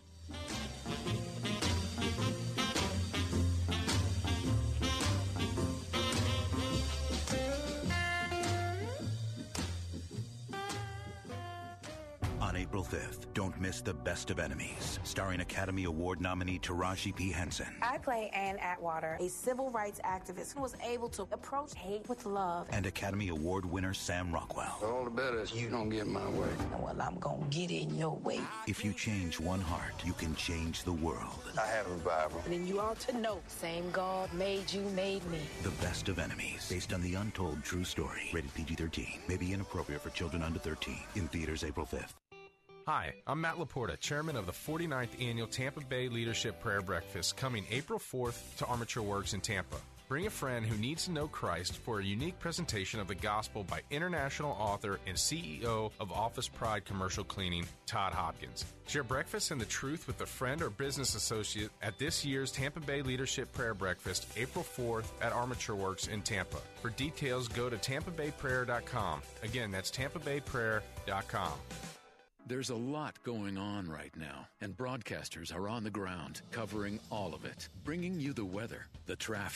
On April fifth, don't miss The Best of Enemies, starring Academy Award nominee Taraji P. Henson. I play Ann Atwater, a civil rights activist who was able to approach hate with love. And Academy Award winner Sam Rockwell. All the better is you don't get in my way. Well, I'm going to get in your way. If you change one heart, you can change the world. I have a Bible. And then you ought to know, same God made you, made me. The Best of Enemies, based on the untold true story. Rated P G thirteen. May be inappropriate for children under thirteen. In theaters April fifth. Hi, I'm Matt Laporta, chairman of the forty-ninth Annual Tampa Bay Leadership Prayer Breakfast, coming April fourth to Armature Works in Tampa. Bring a friend who needs to know Christ for a unique presentation of the gospel by international author and C E O of Office Pride Commercial Cleaning, Todd Hopkins. Share breakfast and the truth with a friend or business associate at this year's Tampa Bay Leadership Prayer Breakfast, April fourth at Armature Works in Tampa. For details, go to tampa bay prayer dot com. Again, that's tampa bay prayer dot com. There's a lot going on right now, and broadcasters are on the ground covering all of it, bringing you the weather, the traffic,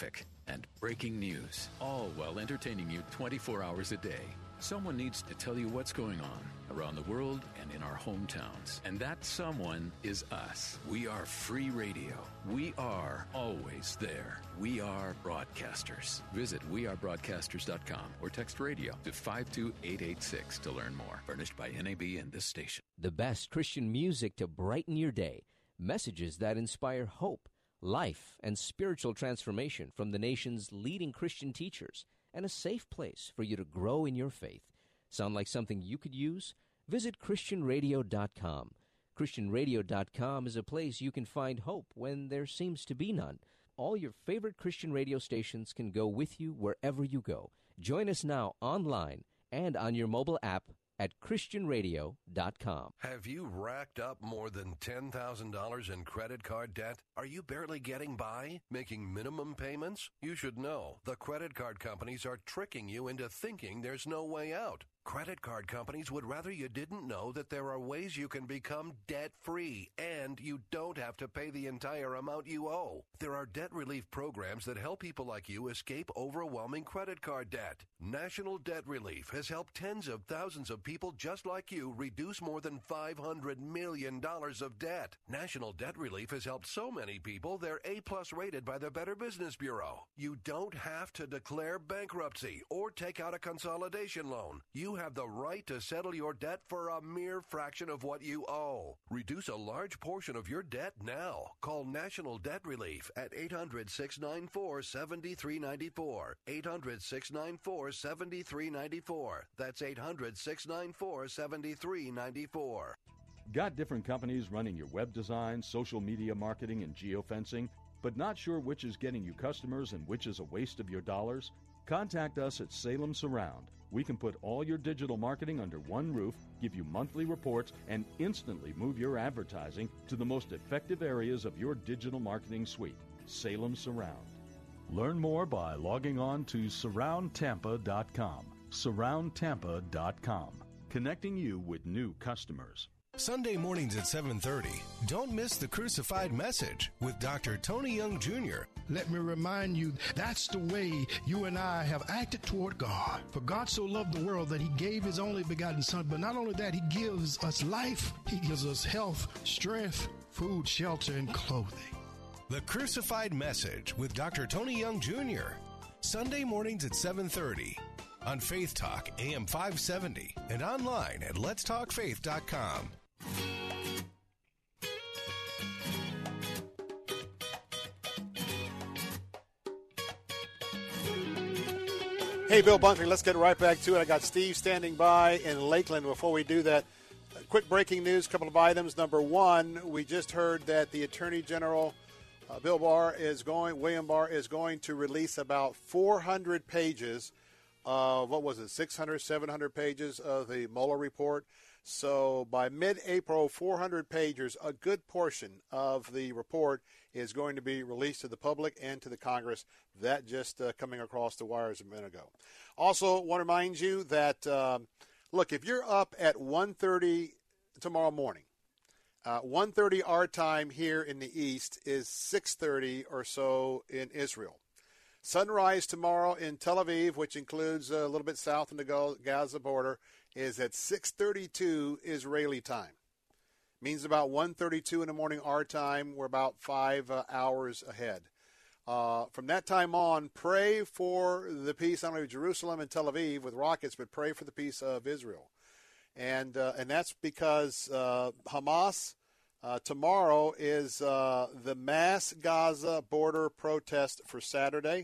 and breaking news, all while entertaining you twenty-four hours a day. Someone needs to tell you what's going on around the world and in our hometowns. And that someone is us. We are free radio. We are always there. We are broadcasters. Visit we are broadcasters dot com or text radio to five two eight eight six to learn more. Furnished by N A B and this station. The best Christian music to brighten your day. Messages that inspire hope, life, and spiritual transformation from the nation's leading Christian teachers, and a safe place for you to grow in your faith. Sound like something you could use? Visit Christian radio dot com. Christian radio dot com is a place you can find hope when there seems to be none. All your favorite Christian radio stations can go with you wherever you go. Join us now online and on your mobile app at Christian radio dot com. Have you racked up more than ten thousand dollars in credit card debt? Are you barely getting by, making minimum payments? You should know the credit card companies are tricking you into thinking there's no way out. Credit card companies would rather you didn't know that there are ways you can become debt-free and you don't have to pay the entire amount you owe. There are debt relief programs that help people like you escape overwhelming credit card debt. National Debt Relief has helped tens of thousands of people just like you reduce more than five hundred million dollars of debt. National Debt Relief has helped so many people they're A-plus rated by the Better Business Bureau. You don't have to declare bankruptcy or take out a consolidation loan. You have the right to settle your debt for a mere fraction of what you owe. Reduce a large portion of your debt now. Call National Debt Relief at eight hundred, six nine four, seven three nine four. eight hundred, six nine four, seven three nine four. That's eight hundred, six nine four, seven three nine four. Got different companies running your web design, social media marketing, and geofencing, but not sure which is getting you customers and which is a waste of your dollars? Contact us at Salem Surround. We can put all your digital marketing under one roof, give you monthly reports, and instantly move your advertising to the most effective areas of your digital marketing suite. Salem Surround. Learn more by logging on to surround tampa dot com. surround tampa dot com. Connecting you with new customers. Sunday mornings at seven thirty. Don't miss the Crucified Message with Doctor Tony Young Junior Let me remind you, that's the way you and I have acted toward God. For God so loved the world that he gave his only begotten son. But not only that, he gives us life, he gives us health, strength, food, shelter, and clothing. The Crucified Message with Doctor Tony Young Junior Sunday mornings at seven thirty on Faith Talk A M five seventy and online at lets talk faith dot com. Hey, Bill Bunkley, let's get right back to it. I got Steve standing by in Lakeland. Before we do that, quick breaking news, couple of items. Number one, we just heard that the Attorney General, uh, Bill Barr, is going, William Barr, is going to release about four hundred pages of, what was it, six hundred, seven hundred pages of the Mueller report. So by mid-April, four hundred pages, a good portion of the report is going to be released to the public and to the Congress. That just uh, coming across the wires a minute ago. Also want to remind you that, um, look, if you're up at one thirty tomorrow morning, uh, one thirty our time here in the East is six thirty or so in Israel. Sunrise tomorrow in Tel Aviv, which includes a little bit south of the Gaza border, is at six thirty-two Israeli time. Means about one thirty-two in the morning our time. We're about five uh, hours ahead. Uh, from that time on, pray for the peace not only of Jerusalem and Tel Aviv with rockets, but pray for the peace of Israel. And uh, and that's because uh, Hamas uh, tomorrow is uh, the mass Gaza border protest for Saturday.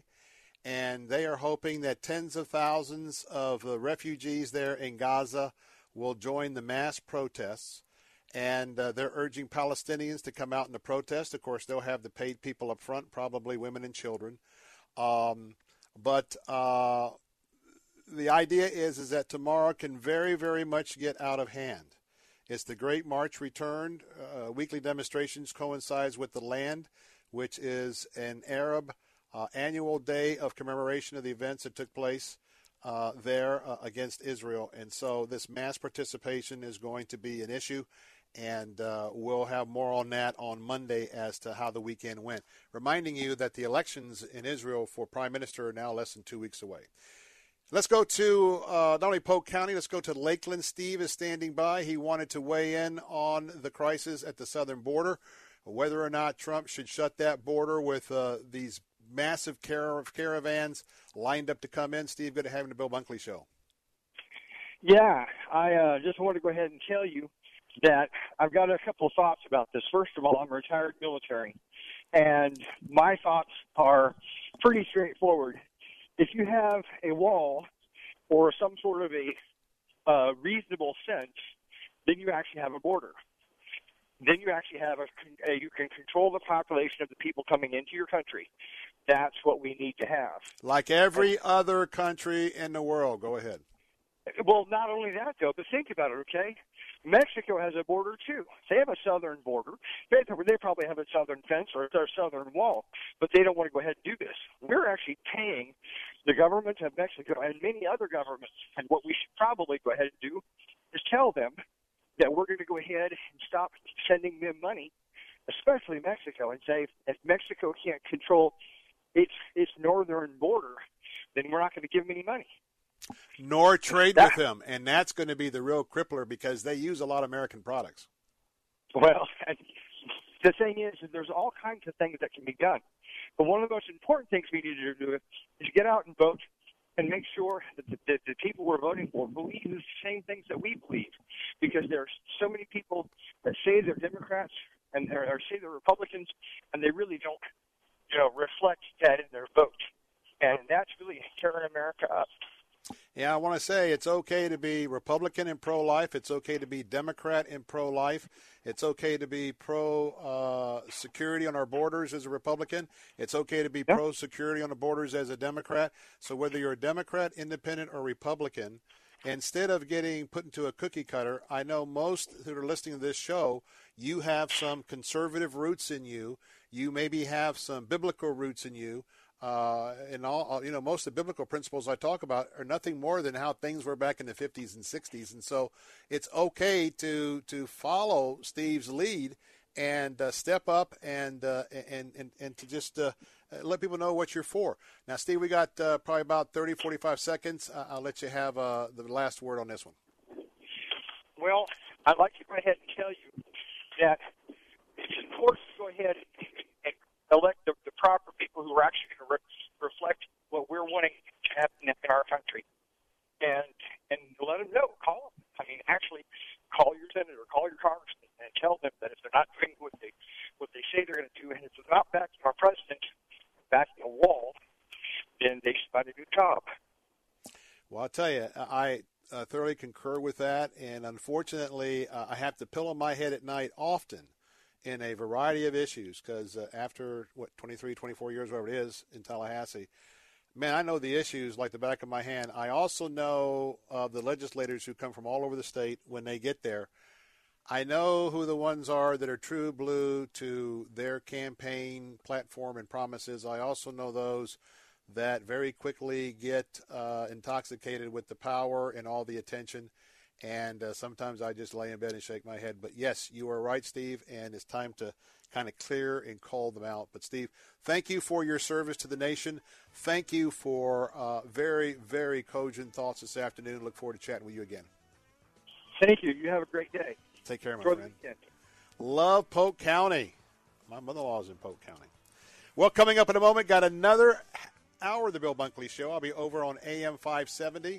And they are hoping that tens of thousands of the refugees there in Gaza will join the mass protests. And uh, they're urging Palestinians to come out in the protest. Of course, they'll have the paid people up front, probably women and children. Um, but uh, the idea is, is that tomorrow can very, very much get out of hand. It's the Great March returned. Uh, weekly demonstrations coincides with the Land, which is an Arab Uh, annual day of commemoration of the events that took place uh, there uh, against Israel. And so this mass participation is going to be an issue. And uh, we'll have more on that on Monday as to how the weekend went. Reminding you that the elections in Israel for prime minister are now less than two weeks away. Let's go to uh, not only Polk County, let's go to Lakeland. Steve is standing by. He wanted to weigh in on the crisis at the southern border, whether or not Trump should shut that border with uh, these massive car- caravans lined up to come in. Steve, good to have you on the Bill Bunkley Show. Yeah, I uh, just want to go ahead and tell you that I've got a couple of thoughts about this. First of all, I'm retired military, and my thoughts are pretty straightforward. If you have a wall or some sort of a uh, reasonable fence, then you actually have a border. Then you actually have a, a, you can control the population of the people coming into your country. That's what we need to have. Like every and, other country in the world. Go ahead. Well, not only that, though, but think about it, okay? Mexico has a border, too. They have a southern border. They, they probably have a southern fence or a southern wall, but they don't want to go ahead and do this. We're actually paying the government of Mexico and many other governments, and what we should probably go ahead and do is tell them that we're going to go ahead and stop sending them money, especially Mexico, and say if Mexico can't control its, its northern border, then we're not going to give them any money. Nor trade that, with them, and that's going to be the real crippler because they use a lot of American products. Well, the thing is, there's all kinds of things that can be done. But one of the most important things we need to do is get out and vote and make sure that the, that the people we're voting for believe the same things that we believe. Because there are so many people that say they're Democrats and they're, or say they're Republicans, and they really don't, you know, reflect that in their vote. And that's really tearing America up. Yeah, I want to say it's okay to be Republican and pro-life. It's okay to be Democrat and pro-life. It's okay to be pro-security uh, on our borders as a Republican. It's okay to be yeah. pro-security on the borders as a Democrat. So whether you're a Democrat, independent, or Republican, instead of getting put into a cookie cutter, I know most who are listening to this show, you have some conservative roots in you. You maybe have some biblical roots in you. Uh, and all, you know, most of the biblical principles I talk about are nothing more than how things were back in the fifties and sixties. And so it's okay to, to follow Steve's lead and uh, step up and, uh, and, and, and to just uh, let people know what you're for. Now, Steve, we got uh, probably about thirty, forty-five seconds. Uh, I'll let you have uh, the last word on this one. Well, I'd like to go ahead and tell you that it's important to go ahead and elect the, the proper people who are actually going to re- reflect what we're wanting to happen in our country. And and let them know. Call them. I mean, actually, call your senator, call your congressman, and tell them that if they're not doing what they what they say they're going to do, and it's not backing our president, backing a wall, then they should find a new job. Well, I'll tell you, I uh, thoroughly concur with that, and unfortunately, uh, I have to pillow my head at night often in a variety of issues, because uh, after, what, twenty-three, twenty-four years, whatever it is, in Tallahassee, man, I know the issues like the back of my hand. I also know uh, the legislators who come from all over the state when they get there. I know who the ones are that are true blue to their campaign platform and promises. I also know those that very quickly get uh, intoxicated with the power and all the attention. And uh, sometimes I just lay in bed and shake my head. But, yes, you are right, Steve, and it's time to kind of clear and call them out. But, Steve, thank you for your service to the nation. Thank you for uh, very, very cogent thoughts this afternoon. Look forward to chatting with you again. Thank you. You have a great day. Take care, my Enjoy friend. The weekend. Love Polk County. My mother-in-law is in Polk County. Well, coming up in a moment, got another hour of the Bill Bunkley Show. I'll be over on A M five seventy.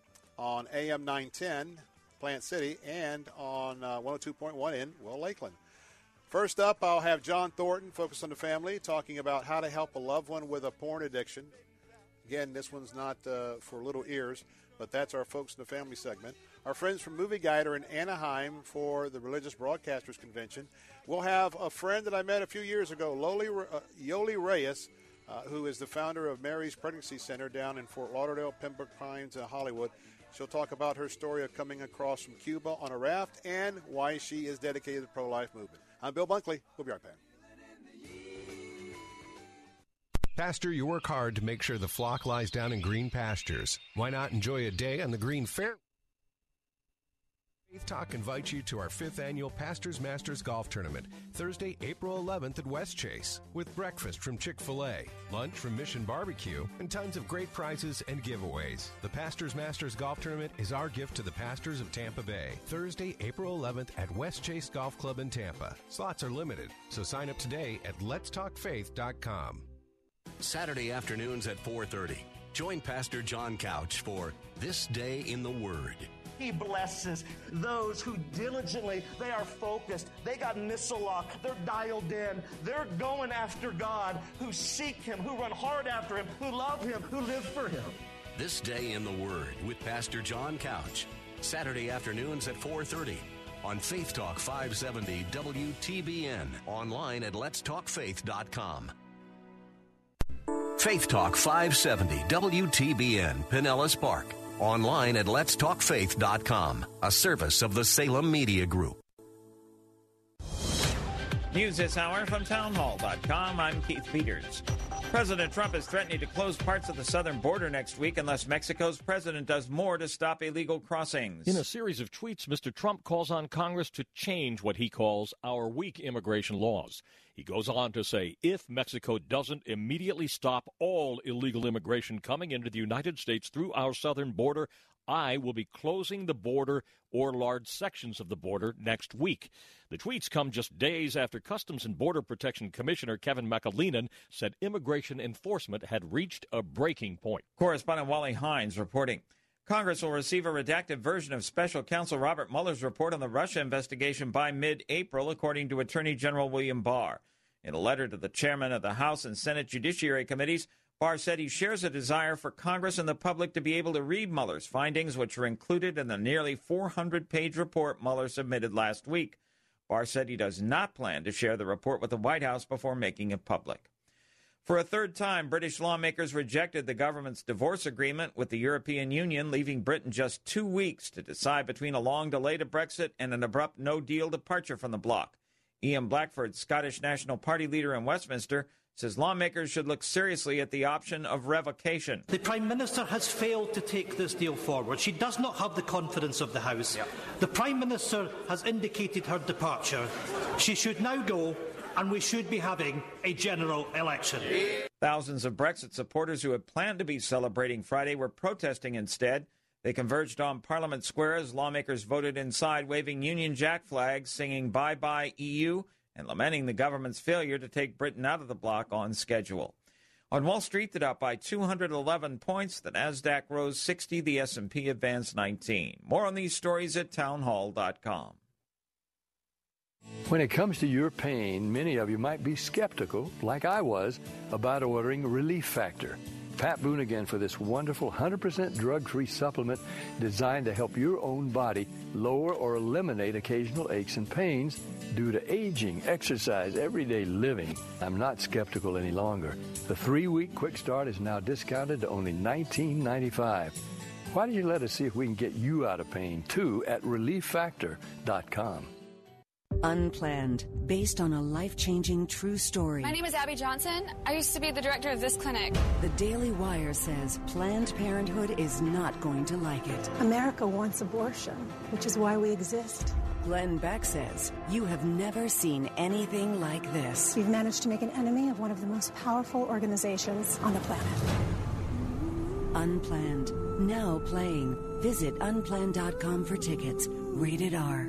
On A M nine ten, Plant City, and on uh, one oh two point one in Will Lakeland. First up, I'll have John Thornton, Focus on the Family, talking about how to help a loved one with a porn addiction. Again, this one's not uh, for little ears, but that's our Focus on the Family segment. Our friends from Movie Guide are in Anaheim for the Religious Broadcasters Convention. We'll have a friend that I met a few years ago, Loli, uh, Yoli Reyes, uh, who is the founder of Mary's Pregnancy Center down in Fort Lauderdale, Pembroke Pines, and Hollywood. She'll talk about her story of coming across from Cuba on a raft and why she is dedicated to the pro-life movement. I'm Bill Bunkley. We'll be right back. Pastor, you work hard to make sure the flock lies down in green pastures. Why not enjoy a day on the green fair? Faith Talk invites you to our fifth annual Pastors Masters Golf Tournament, Thursday, April eleventh at West Chase, with breakfast from Chick-fil-A, lunch from Mission Barbecue, and tons of great prizes and giveaways. The Pastors Masters Golf Tournament is our gift to the pastors of Tampa Bay. Thursday, April eleventh at West Chase Golf Club in Tampa. Slots are limited, so sign up today at lets talk faith dot com. Saturday afternoons at four thirty. Join Pastor John Couch for This Day in the Word. He blesses those who diligently, they are focused, they got missile lock, they're dialed in, they're going after God, who seek Him, who run hard after Him, who love Him, who live for Him. This Day in the Word with Pastor John Couch. Saturday afternoons at four thirty on Faith Talk five seventy W T B N. Online at lets talk faith dot com. Faith Talk five seventy W T B N, Pinellas Park. Online at lets talk faith dot com, a service of the Salem Media Group. News this hour from town hall dot com. I'm Keith Peters. President Trump is threatening to close parts of the southern border next week unless Mexico's president does more to stop illegal crossings. In a series of tweets, Mister Trump calls on Congress to change what he calls our weak immigration laws. He goes on to say, if Mexico doesn't immediately stop all illegal immigration coming into the United States through our southern border, I will be closing the border or large sections of the border next week. The tweets come just days after Customs and Border Protection Commissioner Kevin McAleenan said immigration enforcement had reached a breaking point. Correspondent Wally Hines reporting. Congress will receive a redacted version of Special Counsel Robert Mueller's report on the Russia investigation by mid-April, according to Attorney General William Barr. In a letter to the chairman of the House and Senate Judiciary Committees, Barr said he shares a desire for Congress and the public to be able to read Mueller's findings, which are included in the nearly four hundred page report Mueller submitted last week. Barr said he does not plan to share the report with the White House before making it public. For a third time, British lawmakers rejected the government's divorce agreement with the European Union, leaving Britain just two weeks to decide between a long delay to Brexit and an abrupt no-deal departure from the bloc. Ian Blackford, Scottish National Party leader in Westminster, says lawmakers should look seriously at the option of revocation. The Prime Minister has failed to take this deal forward. She does not have the confidence of the House. Yep. The Prime Minister has indicated her departure. She should now go, and we should be having a general election. Thousands of Brexit supporters who had planned to be celebrating Friday were protesting instead. They converged on Parliament Square as lawmakers voted inside, waving Union Jack flags, singing Bye-Bye E U, and lamenting the government's failure to take Britain out of the bloc on schedule. On Wall Street, the Dow by two hundred eleven points, the Nasdaq rose sixty, the S and P advanced nineteen. More on these stories at town hall dot com. When it comes to your pain, many of you might be skeptical, like I was, about ordering Relief Factor. Pat Boone again for this wonderful one hundred percent drug-free supplement designed to help your own body lower or eliminate occasional aches and pains due to aging, exercise, everyday living. I'm not skeptical any longer. The three-week quick start is now discounted to only nineteen ninety-five dollars. Why don't you let us see if we can get you out of pain, too, at relief factor dot com. Unplanned, based on a life-changing true story. My name is Abby Johnson. I used to be the director of this clinic. The Daily Wire says Planned Parenthood is not going to like it. America wants abortion, which is why we exist. Glenn Beck says, you have never seen anything like this. We've managed to make an enemy of one of the most powerful organizations on the planet. Unplanned, now playing. Visit unplanned dot com for tickets. Rated R.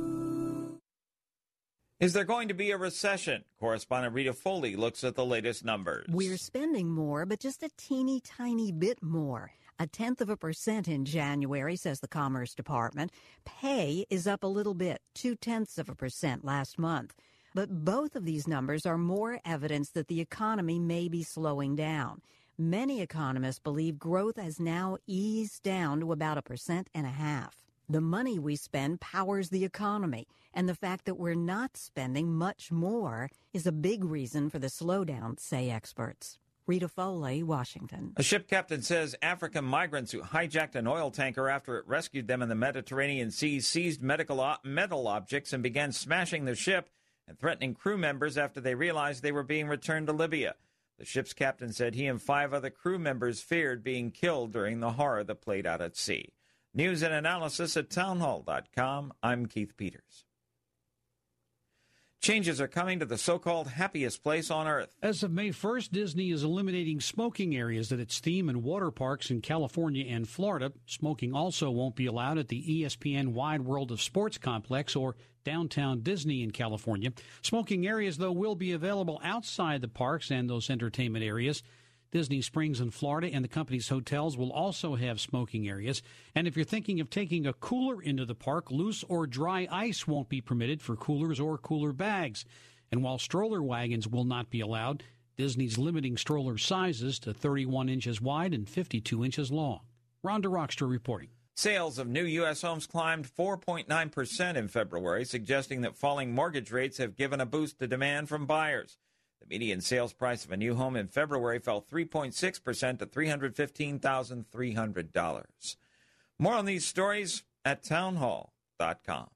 Is there going to be a recession? Correspondent Rita Foley looks at the latest numbers. We're spending more, but just a teeny tiny bit more. A tenth of a percent in January, says the Commerce Department. Pay is up a little bit, two-tenths of a percent last month. But both of these numbers are more evidence that the economy may be slowing down. Many economists believe growth has now eased down to about a percent and a half. The money we spend powers the economy, and the fact that we're not spending much more is a big reason for the slowdown, say experts. Rita Foley, Washington. A ship captain says African migrants who hijacked an oil tanker after it rescued them in the Mediterranean Sea seized medical o- metal objects and began smashing the ship and threatening crew members after they realized they were being returned to Libya. The ship's captain said he and five other crew members feared being killed during the horror that played out at sea. News and analysis at townhall dot com. I'm Keith Peters. Changes are coming to the so-called happiest place on earth. As of May first, Disney is eliminating smoking areas at its theme and water parks in California and Florida. Smoking also won't be allowed at the E S P N Wide World of Sports Complex or Downtown Disney in California. Smoking areas, though, will be available outside the parks and those entertainment areas. Disney Springs in Florida and the company's hotels will also have smoking areas. And if you're thinking of taking a cooler into the park, loose or dry ice won't be permitted for coolers or cooler bags. And while stroller wagons will not be allowed, Disney's limiting stroller sizes to thirty-one inches wide and fifty-two inches long. Rhonda Rockster reporting. Sales of new U S homes climbed four point nine percent in February, suggesting that falling mortgage rates have given a boost to demand from buyers. The median sales price of a new home in February fell three point six percent to three hundred fifteen thousand three hundred dollars. More on these stories at townhall dot com.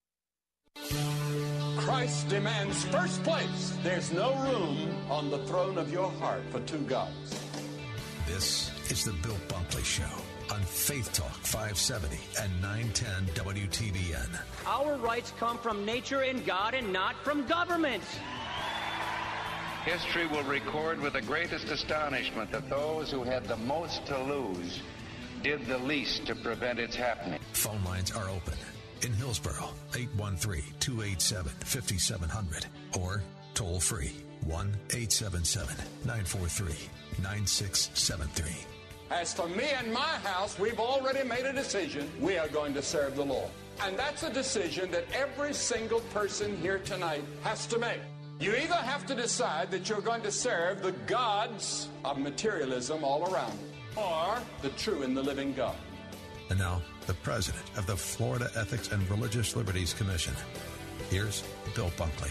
Christ demands first place. There's no room on the throne of your heart for two gods. This is the Bill Bunkley Show on Faith Talk five seventy and nine ten W T B N. Our rights come from nature and God and not from government. History will record with the greatest astonishment that those who had the most to lose did the least to prevent its happening. Phone lines are open. In Hillsborough, eight one three, two eight seven, five seven zero zero or toll free, one eight seven seven, nine four three, nine six seven three. As for me and my house, we've already made a decision. We are going to serve the Lord. And that's a decision that every single person here tonight has to make. You either have to decide that you're going to serve the gods of materialism all around, or the true and the living God. And now, the president of the Florida Ethics and Religious Liberties Commission. Here's Bill Bunkley.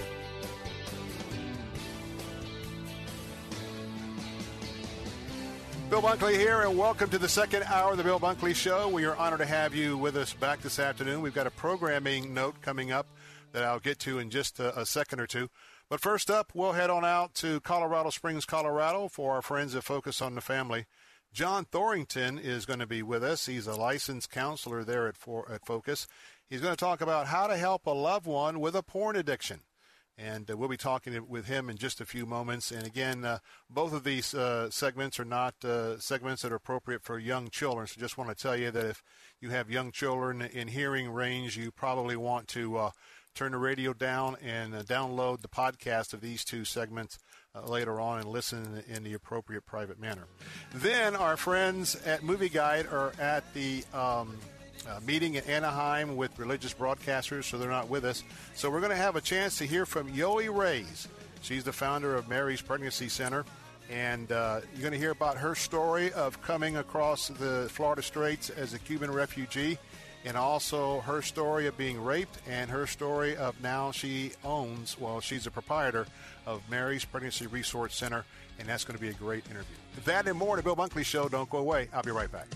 Bill Bunkley here, and welcome to the second hour of the Bill Bunkley Show. We are honored to have you with us back this afternoon. We've got a programming note coming up that I'll get to in just a, a second or two. But first up, we'll head on out to Colorado Springs, Colorado for our friends at Focus on the Family. John Thorington is going to be with us. He's a licensed counselor there at, for, at Focus. He's going to talk about how to help a loved one with a porn addiction. And uh, we'll be talking with him in just a few moments. And again, uh, both of these uh, segments are not uh, segments that are appropriate for young children. So just want to tell you that if you have young children in hearing range, you probably want to uh, turn the radio down and uh, download the podcast of these two segments uh, later on and listen in, in the appropriate private manner. Then our friends at Movie Guide are at the um, uh, meeting in Anaheim with religious broadcasters, so they're not with us. So we're going to have a chance to hear from Yoey Reyes. She's the founder of Mary's Pregnancy Center. And uh, you're going to hear about her story of coming across the Florida Straits as a Cuban refugee, and also her story of being raped, and her story of now she owns, well, she's a proprietor of Mary's Pregnancy Resource Center, and that's going to be a great interview. That and more to Bill Bunkley Show. Don't go away. I'll be right back.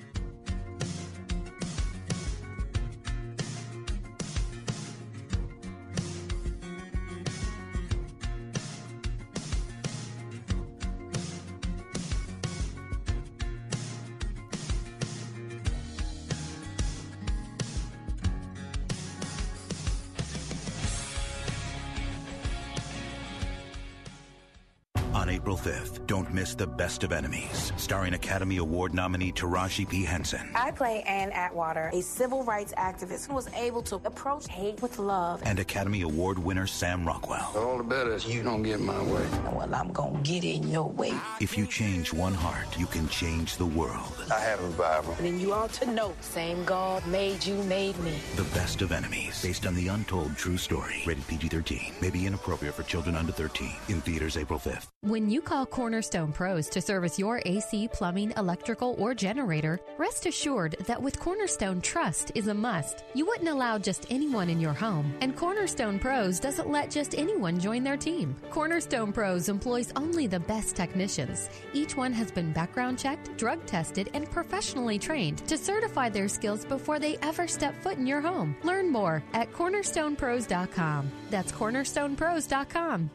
On April fifth, don't miss The Best of Enemies, starring Academy Award nominee Taraji P. Henson. I play Ann Atwater, a civil rights activist who was able to approach hate with love. And Academy Award winner Sam Rockwell. All the better is you don't get my way. Well, I'm going to get in your way. If you change one heart, you can change the world. I have a Bible. And then you ought to know, same God made you, made me. The Best of Enemies, based on the untold true story. Rated P G thirteen. May be inappropriate for children under thirteen. In theaters April fifth. When you call Cornerstone Pros to service your A C, plumbing, electrical, or generator, rest assured that with Cornerstone, trust is a must. You wouldn't allow just anyone in your home, and Cornerstone Pros doesn't let just anyone join their team. Cornerstone Pros employs only the best technicians. Each one has been background checked, drug tested, and professionally trained to certify their skills before they ever step foot in your home. Learn more at cornerstone pros dot com. That's cornerstone pros dot com.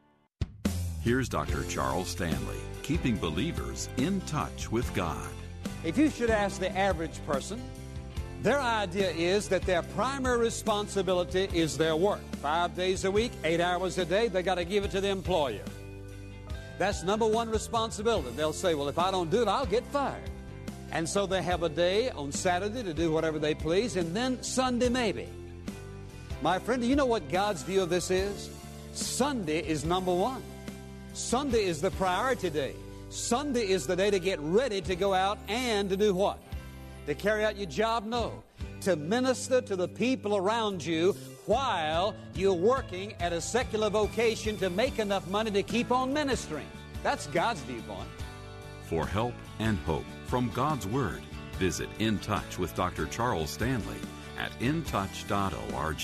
Here's Doctor Charles Stanley, keeping believers in touch with God. If you should ask the average person, their idea is that their primary responsibility is their work. Five days a week, eight hours a day, they got to give it to the employer. That's number one responsibility. They'll say, well, if I don't do it, I'll get fired. And so they have a day on Saturday to do whatever they please, and then Sunday maybe. My friend, do you know what God's view of this is? Sunday is number one. Sunday is the priority day. Sunday is the day to get ready to go out and to do what? To carry out your job? No. To minister to the people around you while you're working at a secular vocation to make enough money to keep on ministering. That's God's viewpoint. For help and hope from God's Word, visit In Touch with Doctor Charles Stanley at in touch dot org.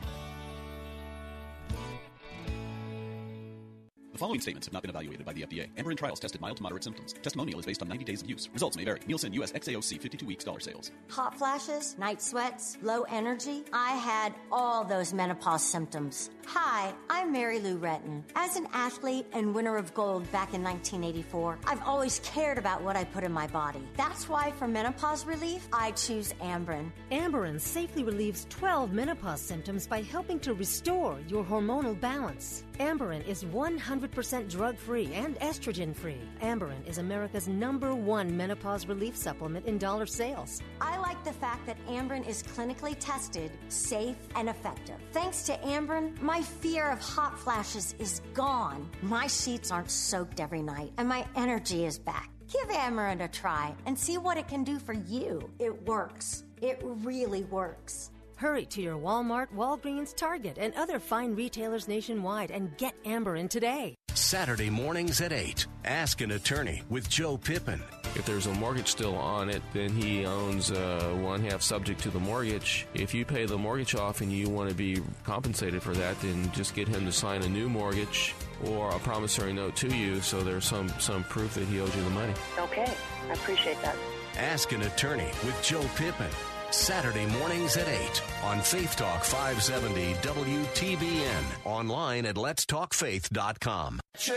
The following statements have not been evaluated by the F D A. Amberen trials tested mild to moderate symptoms. Testimonial is based on ninety days of use. Results may vary. Nielsen U S X A O C fifty-two weeks dollar sales. Hot flashes, night sweats, low energy. I had all those menopause symptoms. Hi, I'm Mary Lou Retton. As an athlete and winner of gold back in nineteen eighty-four, I've always cared about what I put in my body. That's why for menopause relief, I choose Amberen. Amberen safely relieves twelve menopause symptoms by helping to restore your hormonal balance. Amberen is one hundred percent drug-free and estrogen-free. Amberen is America's number one menopause relief supplement in dollar sales. I like the fact that Amberen is clinically tested, safe, and effective. Thanks to Amberen, my fear of hot flashes is gone. My sheets aren't soaked every night, and my energy is back. Give Amberen a try and see what it can do for you. It works. It really works. Hurry to your Walmart, Walgreens, Target, and other fine retailers nationwide and get Amberen today. Saturday mornings at eight. Ask an Attorney with Joe Pippin. If there's a mortgage still on it, then he owns uh, one half subject to the mortgage. If you pay the mortgage off and you want to be compensated for that, then just get him to sign a new mortgage or a promissory note to you so there's some, some proof that he owes you the money. Okay, I appreciate that. Ask an Attorney with Joe Pippin. Saturday mornings at eight on Faith Talk five seventy W T B N. Online at lets talk faith dot com.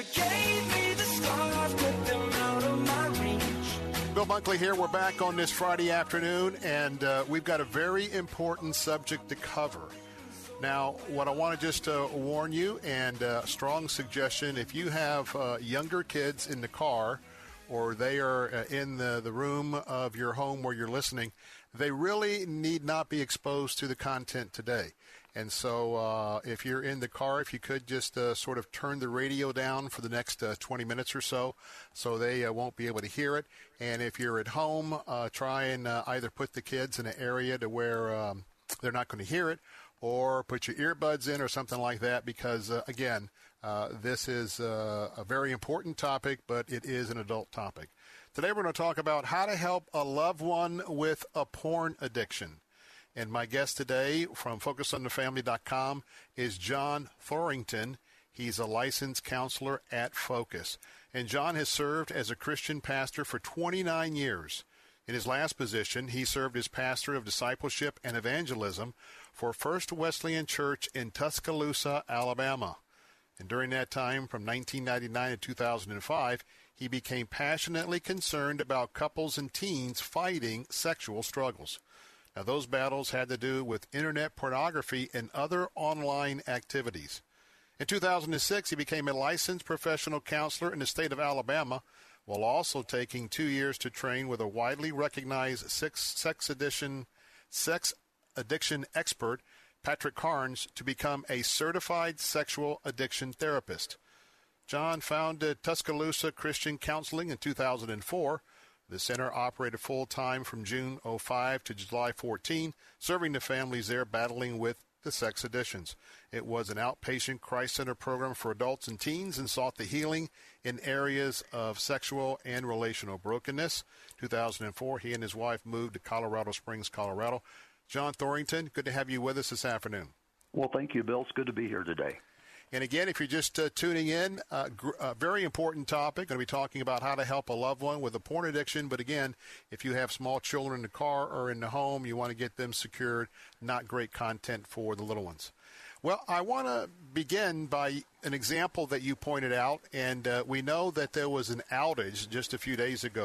Bill Bunkley here. We're back on this Friday afternoon, and uh, we've got a very important subject to cover. Now, what I want to just uh, warn you, and a uh, strong suggestion, if you have uh, younger kids in the car or they are uh, in the, the room of your home where you're listening, they really need not be exposed to the content today. And so uh, if you're in the car, if you could just uh, sort of turn the radio down for the next uh, twenty minutes or so, so they uh, won't be able to hear it. And if you're at home, uh, try and uh, either put the kids in an area to where um, they're not going to hear it, or put your earbuds in or something like that, because, uh, again, uh, this is uh, a very important topic, but it is an adult topic. Today we're going to talk about how to help a loved one with a porn addiction. And my guest today from focus on the family dot com is John Thorington. He's a licensed counselor at Focus. And John has served as a Christian pastor for twenty-nine years. In his last position, he served as pastor of discipleship and evangelism for First Wesleyan Church in Tuscaloosa, Alabama. And during that time, from nineteen ninety-nine to two thousand five, he became passionately concerned about couples and teens fighting sexual struggles. Now, those battles had to do with internet pornography and other online activities. In two thousand six, he became a licensed professional counselor in the state of Alabama, while also taking two years to train with a widely recognized sex, sex, addiction, sex addiction expert, Patrick Carnes, to become a certified sexual addiction therapist. John founded Tuscaloosa Christian Counseling in two thousand four. The center operated full-time from June oh five to July fourteen, serving the families there battling with the sex addictions. It was an outpatient Christ Center program for adults and teens and sought the healing in areas of sexual and relational brokenness. two thousand four, he and his wife moved to Colorado Springs, Colorado. John Thorington, good to have you with us this afternoon. Well, thank you, Bill. It's good to be here today. And again, if you're just uh, tuning in, a uh, gr- uh, very important topic. Going to be talking about how to help a loved one with a porn addiction. But again, if you have small children in the car or in the home, you want to get them secured. Not great content for the little ones. Well, I want to begin by an example that you pointed out. And uh, we know that there was an outage just a few days ago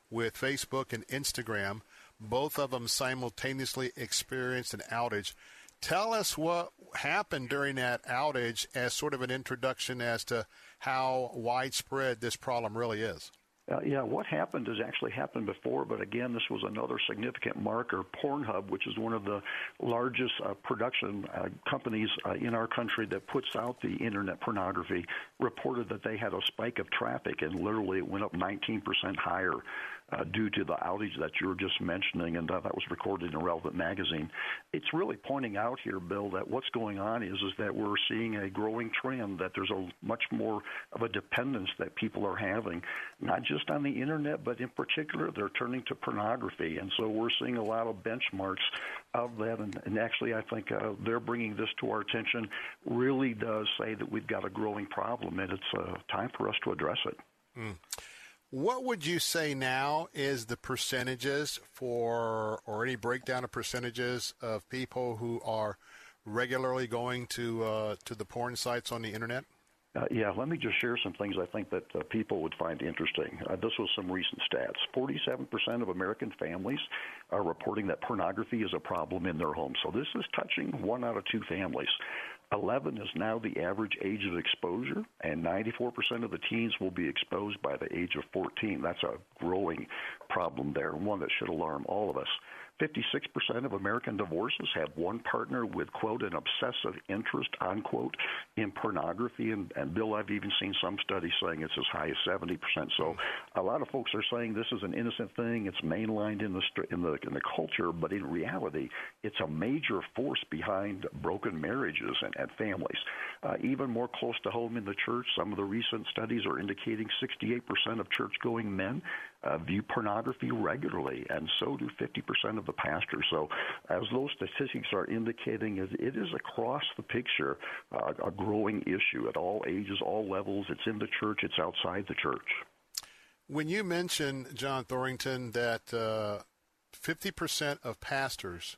with Facebook and Instagram. Both of them simultaneously experienced an outage. Tell us what happened during that outage as sort of an introduction as to how widespread this problem really is. Uh, yeah, what happened has actually happened before, but again, this was another significant marker. Pornhub, which is one of the largest uh, production uh, companies uh, in our country that puts out the internet pornography, reported that they had a spike of traffic, and literally it went up nineteen percent higher uh, due to the outage that you were just mentioning, and uh, that was recorded in Relevant Magazine. It's really pointing out here, Bill, that what's going on is, is that we're seeing a growing trend, that there's a much more of a dependence that people are having, not just on the internet, but in particular, they're turning to pornography. And so we're seeing a lot of benchmarks of that. And, and actually, I think uh, they're bringing this to our attention really does say that we've got a growing problem, and it's uh, time for us to address it. Mm. What would you say now is the percentages for, or any breakdown of percentages of people who are regularly going to uh, to the porn sites on the internet? Uh, yeah, let me just share some things I think that uh, people would find interesting. Uh, this was some recent stats. forty-seven percent of American families are reporting that pornography is a problem in their home. So this is touching one out of two families. eleven is now the average age of exposure, and ninety-four percent of the teens will be exposed by the age of fourteen. That's a growing problem there, one that should alarm all of us. fifty-six percent of American divorces have one partner with, quote, an obsessive interest, unquote, in pornography. And, and Bill, I've even seen some studies saying it's as high as seventy percent. So a lot of folks are saying this is an innocent thing. It's mainlined in the in the, in the culture, but in reality, it's a major force behind broken marriages and, and families. Uh, even more close to home in the church, some of the recent studies are indicating sixty-eight percent of church-going men Uh, view pornography regularly, and so do fifty percent of the pastors. So as those statistics are indicating, it is across the picture uh, a growing issue at all ages, all levels. It's in the church, it's outside the church. When you mention, John Thorrington, that uh, fifty percent of pastors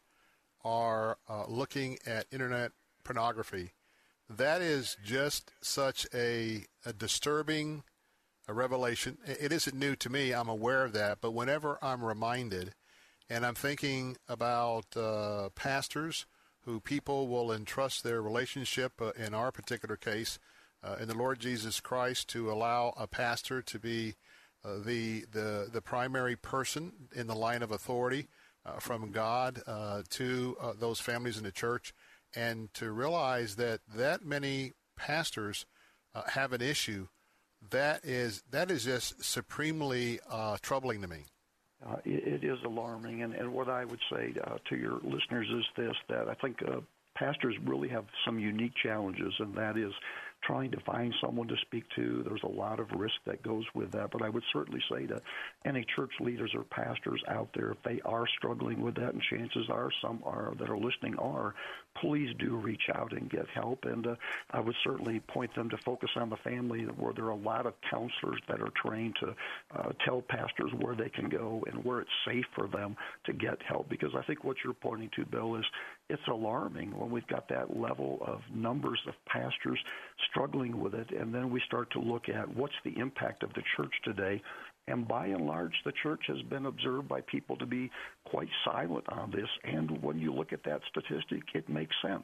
are uh, looking at internet pornography, that is just such a, a disturbing a revelation. It isn't new to me. I'm aware of that. But whenever I'm reminded, and I'm thinking about uh, pastors who people will entrust their relationship, uh, in our particular case, uh, in the Lord Jesus Christ, to allow a pastor to be uh, the, the the primary person in the line of authority uh, from God uh, to uh, those families in the church, and to realize that that many pastors uh, have an issue. That is that is just supremely uh, troubling to me. Uh, it, it is alarming, and, and what I would say uh, to your listeners is this, that I think uh, pastors really have some unique challenges, and that is trying to find someone to speak to. There's a lot of risk that goes with that, but I would certainly say to any church leaders or pastors out there, if they are struggling with that, and chances are some are that are listening are, please do reach out and get help. And uh, I would certainly point them to Focus on the Family, where there are a lot of counselors that are trained to uh, tell pastors where they can go and where it's safe for them to get help. Because I think what you're pointing to, Bill, is it's alarming when we've got that level of numbers of pastors struggling with it, and then we start to look at what's the impact of the church today. And by and large, the church has been observed by people to be quite silent on this. And when you look at that statistic, it makes sense.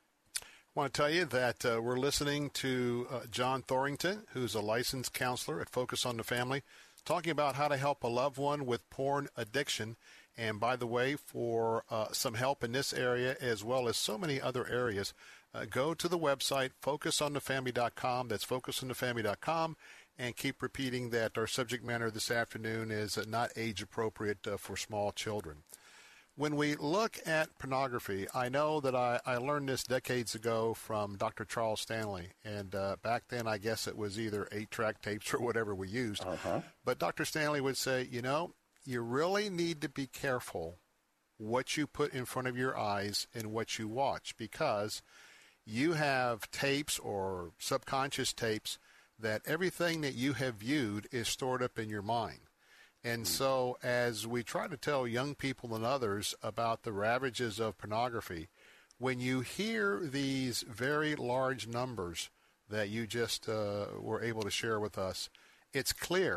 I want to tell you that uh, we're listening to uh, John Thorrington, who's a licensed counselor at Focus on the Family, talking about how to help a loved one with porn addiction. And by the way, for uh, some help in this area as well as so many other areas, uh, go to the website focus on the family dot com. That's focus on the family dot com. And keep repeating that our subject matter this afternoon is uh, not age appropriate uh, for small children. When we look at pornography, I know that I, I learned this decades ago from Doctor Charles Stanley. And uh, back then, I guess it was either eight-track tapes or whatever we used. Uh-huh. But Doctor Stanley would say, you know, you really need to be careful what you put in front of your eyes and what you watch, because you have tapes or subconscious tapes that everything that you have viewed is stored up in your mind. And so as we try to tell young people and others about the ravages of pornography, when you hear these very large numbers that you just uh, were able to share with us, it's clear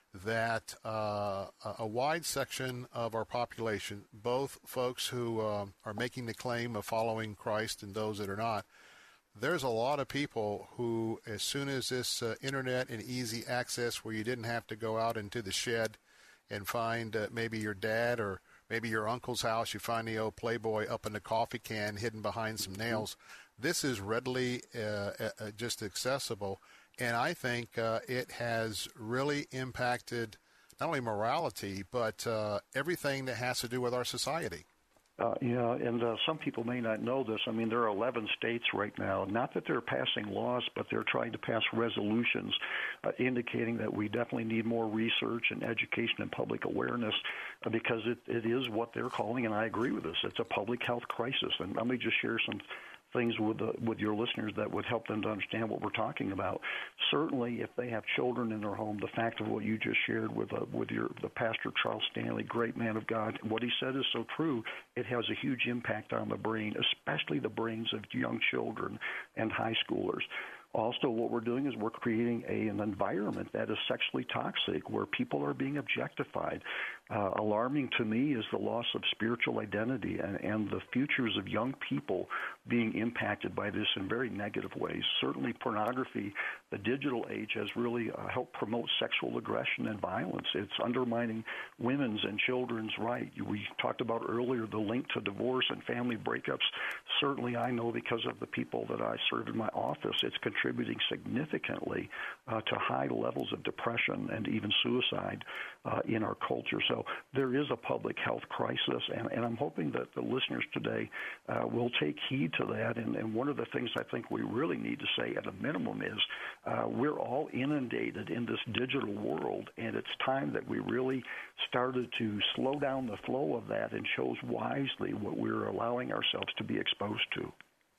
that uh, a wide section of our population, both folks who uh, are making the claim of following Christ and those that are not, there's a lot of people who, as soon as this uh, internet and easy access where you didn't have to go out into the shed and find uh, maybe your dad or maybe your uncle's house, you find the old Playboy up in the coffee can hidden behind some nails. This is readily uh, uh, just accessible, and I think uh, it has really impacted not only morality, but uh, everything that has to do with our society. Uh, yeah, and uh, some people may not know this. I mean, there are eleven states right now. Not that they're passing laws, but they're trying to pass resolutions uh, indicating that we definitely need more research and education and public awareness uh, because it, it is what they're calling, and I agree with this, it's a public health crisis. And let me just share some things with the, with your listeners that would help them to understand what we're talking about. Certainly, if they have children in their home, the fact of what you just shared with uh, with your the Pastor Charles Stanley, great man of God, what he said is so true. It has a huge impact on the brain, especially the brains of young children and high schoolers. Also, what we're doing is we're creating a, an environment that is sexually toxic, where people are being objectified. Uh, alarming to me is the loss of spiritual identity and, and the futures of young people being impacted by this in very negative ways. Certainly pornography, the digital age, has really uh, helped promote sexual aggression and violence. It's undermining women's and children's rights. We talked about earlier the link to divorce and family breakups. Certainly I know because of the people that I serve in my office, it's contributing significantly uh, to high levels of depression and even suicide uh, in our culture. So there is a public health crisis, and, and I'm hoping that the listeners today uh, will take heed to that. And, and one of the things I think we really need to say at a minimum is uh, we're all inundated in this digital world, and it's time that we really started to slow down the flow of that and chose wisely what we're allowing ourselves to be exposed to.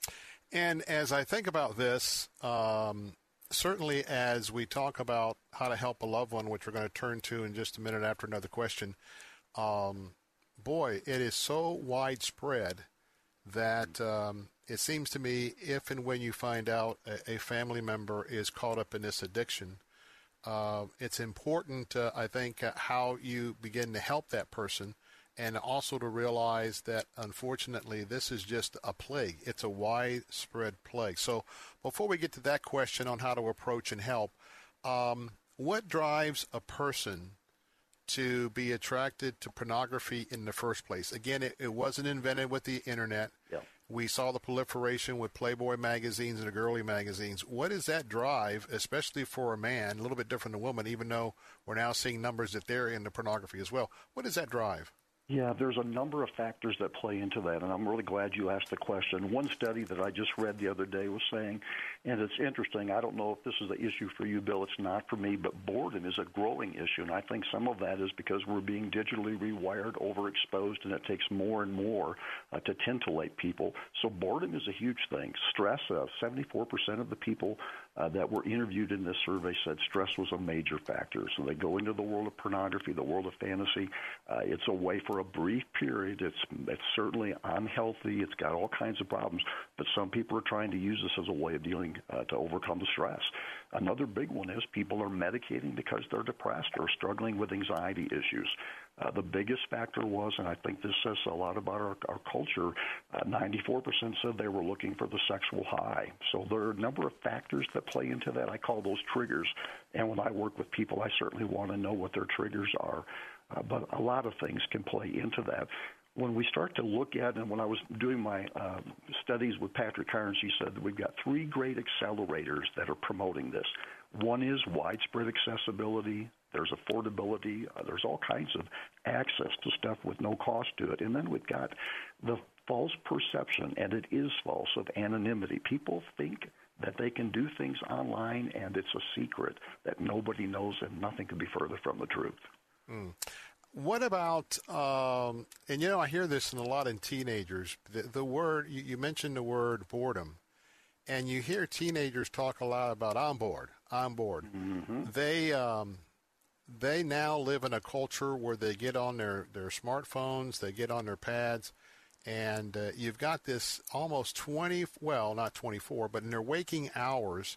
And as I think about this, um, certainly as we talk about how to help a loved one, which we're going to turn to in just a minute after another question, um, boy, it is so widespread that um, it seems to me if and when you find out a, a family member is caught up in this addiction, uh, it's important, uh, I think, uh, how you begin to help that person, and also to realize that, unfortunately, this is just a plague. It's a widespread plague. So before we get to that question on how to approach and help, um, what drives a person to be attracted to pornography in the first place? Again, it, it wasn't invented with the Internet. Yep. We saw the proliferation with Playboy magazines and the girly magazines. What is that drive, especially for a man, a little bit different than a woman, even though we're now seeing numbers that they're into pornography as well? What is that drive? Yeah, there's a number of factors that play into that, and I'm really glad you asked the question. One study that I just read the other day was saying, and it's interesting, I don't know if this is the issue for you, Bill, it's not for me, but boredom is a growing issue, and I think some of that is because we're being digitally rewired, overexposed, and it takes more and more uh, to titillate people. So boredom is a huge thing. Stress, uh, seventy-four percent of the people uh, that were interviewed in this survey said stress was a major factor. So they go into the world of pornography, the world of fantasy. Uh, it's a way for a brief period. It's it's certainly unhealthy. It's got all kinds of problems, but some people are trying to use this as a way of dealing uh, to overcome the stress. Another big one is people are medicating because they're depressed or struggling with anxiety issues. Uh, the biggest factor was, and I think this says a lot about our, our culture, uh, ninety-four percent said they were looking for the sexual high. So there are a number of factors that play into that. I call those triggers. And when I work with people, I certainly want to know what their triggers are. Uh, but a lot of things can play into that. When we start to look at, and when I was doing my uh, studies with Patrick Carnes, he said that we've got three great accelerators that are promoting this. One is widespread accessibility. There's affordability. Uh, there's all kinds of access to stuff with no cost to it. And then we've got the false perception, and it is false, of anonymity. People think that they can do things online, and it's a secret that nobody knows, and nothing could be further from the truth. Mm. What about, um, and you know, I hear this in a lot in teenagers, the, the word, you, you mentioned the word boredom, and you hear teenagers talk a lot about, I'm bored, I'm bored. Mm-hmm. They um, they now live in a culture where they get on their, their smartphones, they get on their pads, and uh, you've got this almost twenty, well, not twenty-four, but in their waking hours,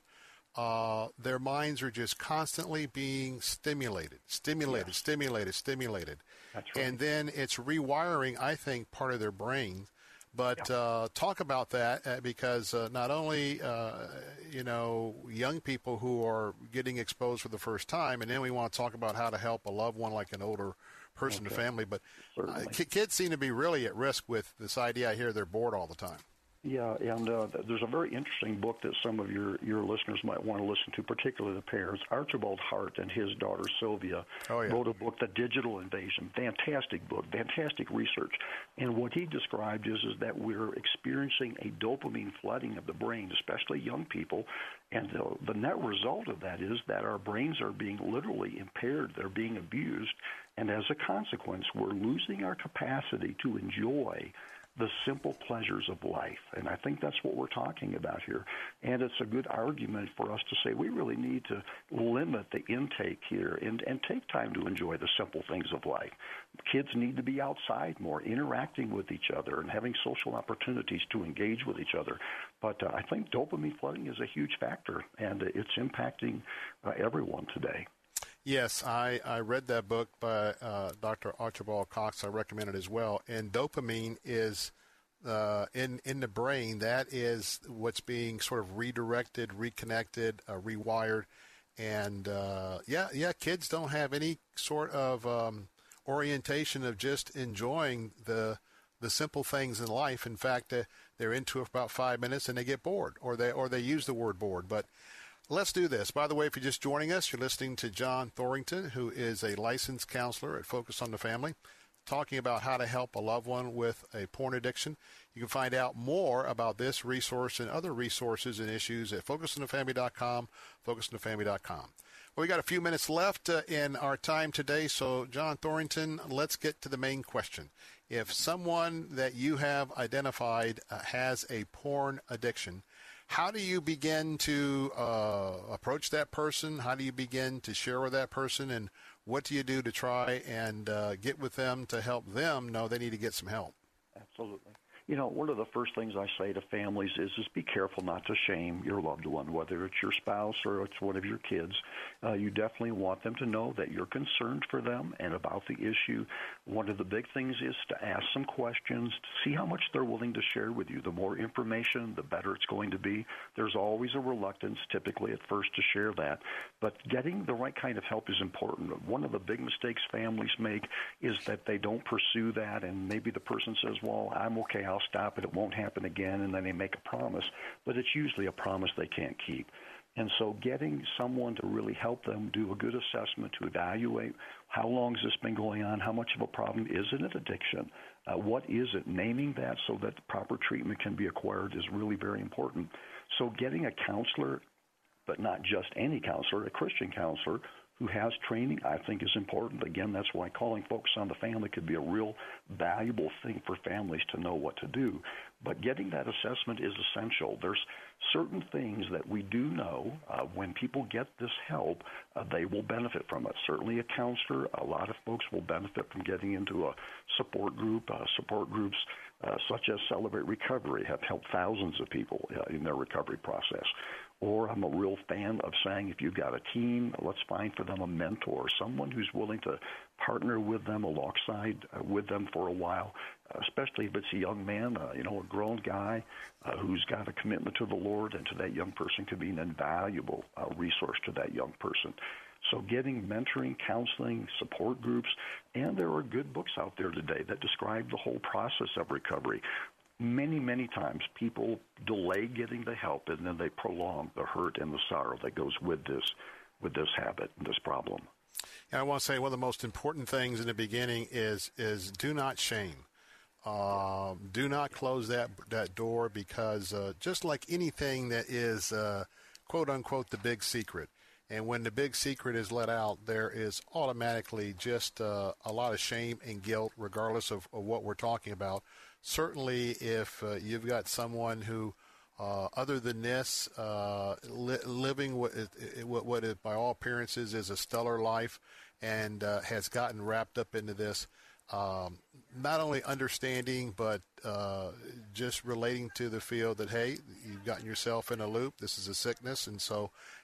uh, their minds are just constantly being stimulated, stimulated, yes. stimulated, stimulated. That's right. And then it's rewiring, I think, part of their brain. But yeah. uh, talk about that uh, because uh, not only, uh, you know, young people who are getting exposed for the first time, and then we want to talk about how to help a loved one like an older person okay. or family, but uh, kids seem to be really at risk with this idea I hear they're bored all the time. Yeah, and uh, there's a very interesting book that some of your, your listeners might want to listen to, particularly the parents. Archibald Hart and his daughter Sylvia oh, yeah. wrote a book, The Digital Invasion. Fantastic book, fantastic research. And what he described is, is that we're experiencing a dopamine flooding of the brain, especially young people. And the, the net result of that is that our brains are being literally impaired. They're being abused. And as a consequence, we're losing our capacity to enjoy the simple pleasures of life. And I think that's what we're talking about here. And it's a good argument for us to say we really need to limit the intake here and, and take time to enjoy the simple things of life. Kids need to be outside more, interacting with each other and having social opportunities to engage with each other. But uh, I think dopamine flooding is a huge factor, and it's impacting uh, everyone today. Yes, I, I read that book by uh, Doctor Archibald Cox. I recommend it as well. And dopamine is uh, in in the brain. That is what's being sort of redirected, reconnected, uh, rewired. And uh, yeah, yeah, kids don't have any sort of um, orientation of just enjoying the the simple things in life. In fact, uh, they're into it for about five minutes and they get bored, or they or they use the word bored. But let's do this. By the way, if you're just joining us, you're listening to John Thorrington, who is a licensed counselor at Focus on the Family, talking about how to help a loved one with a porn addiction. You can find out more about this resource and other resources and issues at focus on the family dot com, focus on the family dot com. Well, we got a few minutes left uh, in our time today, so John Thorrington, let's get to the main question. If someone that you have identified uh, has a porn addiction, how do you begin to uh, approach that person? How do you begin to share with that person? And what do you do to try and uh, get with them to help them know they need to get some help? Absolutely. You know, one of the first things I say to families is just be careful not to shame your loved one, whether it's your spouse or it's one of your kids. Uh, you definitely want them to know that you're concerned for them and about the issue. One of the big things is to ask some questions, to see how much they're willing to share with you. The more information, the better it's going to be. There's always a reluctance, typically at first, to share that. But getting the right kind of help is important. One of the big mistakes families make is that they don't pursue that, and maybe the person says, well, I'm okay, I'll stop it, it won't happen again, and then they make a promise. But it's usually a promise they can't keep. And so getting someone to really help them do a good assessment to evaluate how long has this been going on, how much of a problem is it an addiction, uh, what is it, naming that so that the proper treatment can be acquired is really very important. So getting a counselor, but not just any counselor, a Christian counselor, who has training, I think is important. Again, that's why calling Focus on the Family could be a real valuable thing for families to know what to do. But getting that assessment is essential. There's certain things that we do know uh, when people get this help, uh, they will benefit from it. Certainly a counselor, a lot of folks will benefit from getting into a support group. Uh, support groups uh, such as Celebrate Recovery have helped thousands of people uh, in their recovery process. Or I'm a real fan of saying if you've got a team, let's find for them a mentor, someone who's willing to partner with them alongside uh, with them for a while, uh, especially if it's a young man, uh, you know, a grown guy uh, who's got a commitment to the Lord, and to that young person could be an invaluable uh, resource to that young person. So getting mentoring, counseling, support groups, and there are good books out there today that describe the whole process of recovery. Many, many times people delay getting the help, and then they prolong the hurt and the sorrow that goes with this, with this habit and this problem. And I want to say one of the most important things in the beginning is is do not shame. Uh, do not close that that door, because uh, just like anything that is uh, quote unquote the big secret, and when the big secret is let out, there is automatically just uh, a lot of shame and guilt, regardless of, of what we're talking about. Certainly, if uh, you've got someone who, uh, other than this, uh, li- living what, it, what, what it, by all appearances is a stellar life, and uh, has gotten wrapped up into this, um, not only understanding but uh, just relating to the field that, hey, you've gotten yourself in a loop. This is a sickness, and so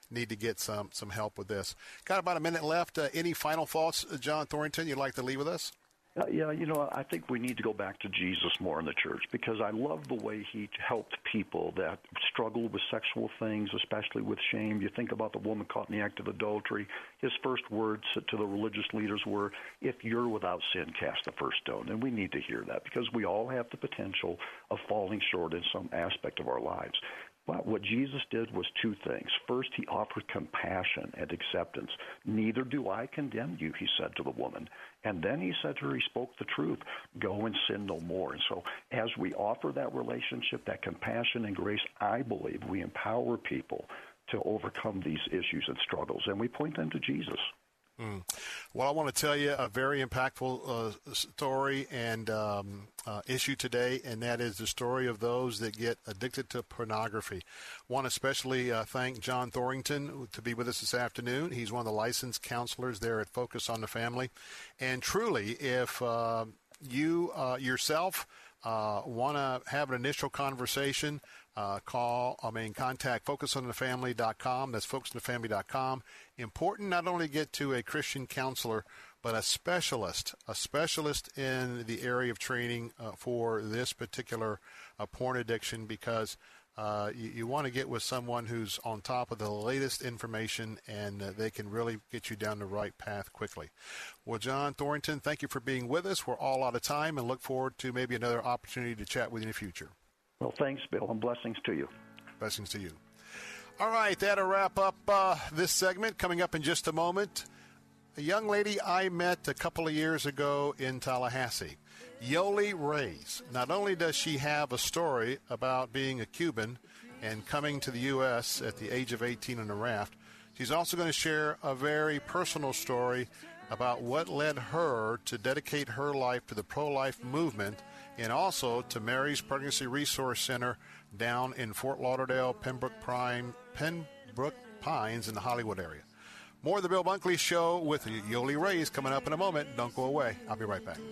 need to get some some help with this. Got about a minute left. Uh, any final thoughts, John Thorrington, you'd like to leave with us? Uh, yeah, you know, I think we need to go back to Jesus more in the church, because I love the way he helped people that struggle with sexual things, especially with shame. You think about the woman caught in the act of adultery. His first words to the religious leaders were, if you're without sin, cast the first stone. And we need to hear that, because we all have the potential of falling short in some aspect of our lives. But what Jesus did was two things. First, he offered compassion and acceptance. Neither do I condemn you, he said to the woman. And then he said to her, he spoke the truth, go and sin no more. And so as we offer that relationship, that compassion and grace, I believe we empower people to overcome these issues and struggles, and we point them to Jesus. Mm. Well, I want to tell you a very impactful uh, story and um, uh, issue today, and that is the story of those that get addicted to pornography. I want to especially uh, thank John Thorrington to be with us this afternoon. He's one of the licensed counselors there at Focus on the Family. And truly, if uh, you uh, yourself uh, want to have an initial conversation, Uh, call, I mean, contact focus on the family dot com. That's focus on the family dot com. Important not only to get to a Christian counselor, but a specialist, a specialist in the area of training uh, for this particular uh, porn addiction, because uh, you, you want to get with someone who's on top of the latest information, and uh, they can really get you down the right path quickly. Well, John Thorrington, thank you for being with us. We're all out of time and look forward to maybe another opportunity to chat with you in the future. Well, thanks, Bill, and blessings to you. Blessings to you. All right, that'll wrap up uh, this segment. Coming up in just a moment, a young lady I met a couple of years ago in Tallahassee, Yoli Reyes. Not only does she have a story about being a Cuban and coming to the U S at the age of eighteen on a raft, she's also going to share a very personal story about what led her to dedicate her life to the pro-life movement, and also to Mary's Pregnancy Resource Center down in Fort Lauderdale, Pembroke Prime, Pembroke Pines in the Hollywood area. More of the Bill Bunkley Show with Yoli Reyes coming up in a moment. Don't go away. I'll be right back.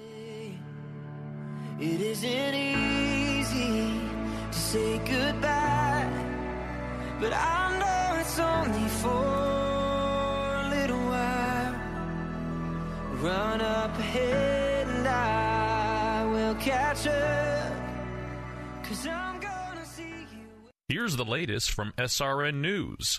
It isn't easy to say goodbye, but I know it's only for a little while. Run up ahead and I will catch up, 'cause I'm gonna see you. Here's the latest from S R N News.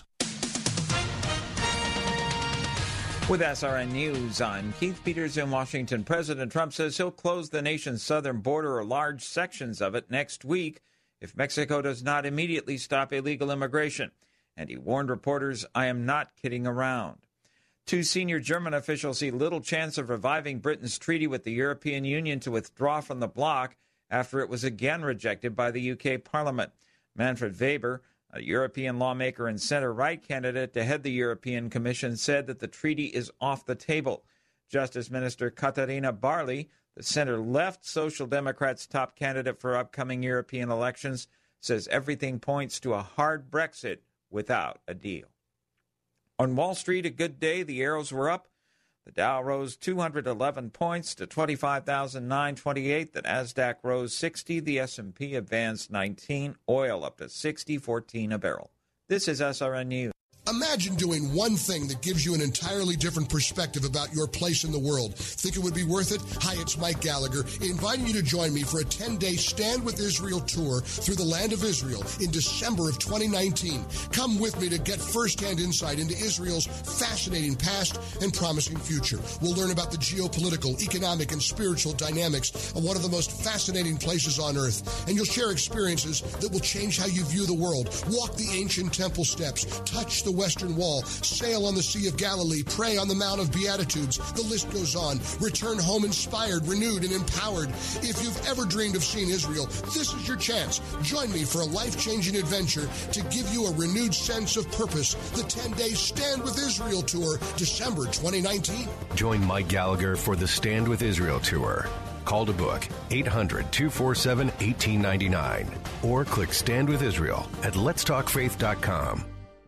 With S R N News, I'm Keith Peters in Washington. President Trump says he'll close the nation's southern border or large sections of it next week if Mexico does not immediately stop illegal immigration. And he warned reporters, I am not kidding around. Two senior German officials see little chance of reviving Britain's treaty with the European Union to withdraw from the bloc after it was again rejected by the U K Parliament. Manfred Weber, a European lawmaker and center-right candidate to head the European Commission, said that the treaty is off the table. Justice Minister Katharina Barley, the center-left Social Democrats' top candidate for upcoming European elections, says everything points to a hard Brexit without a deal. On Wall Street, a good day. The arrows were up. The Dow rose two hundred eleven points to twenty-five thousand nine hundred twenty-eight. The Nasdaq rose sixty. The S and P advanced nineteen. Oil up to sixty fourteen a barrel. This is S R N News. Imagine doing one thing that gives you an entirely different perspective about your place in the world. Think it would be worth it? Hi, it's Mike Gallagher, inviting you to join me for a ten-day Stand with Israel tour through the land of Israel in December of twenty nineteen. Come with me to get firsthand insight into Israel's fascinating past and promising future. We'll learn about the geopolitical, economic, and spiritual dynamics of one of the most fascinating places on earth. And you'll share experiences that will change how you view the world. Walk the ancient temple steps, touch the Western Wall, sail on the Sea of Galilee, pray on the Mount of Beatitudes. The list goes on. Return home inspired, renewed, and empowered. If you've ever dreamed of seeing Israel, this is your chance. Join me for a life-changing adventure to give you a renewed sense of purpose. The ten-day Stand with Israel Tour, December twenty nineteen. Join Mike Gallagher for the Stand with Israel Tour. Call to book eight hundred, two four seven, one eight nine nine or click Stand with Israel at lets talk faith dot com.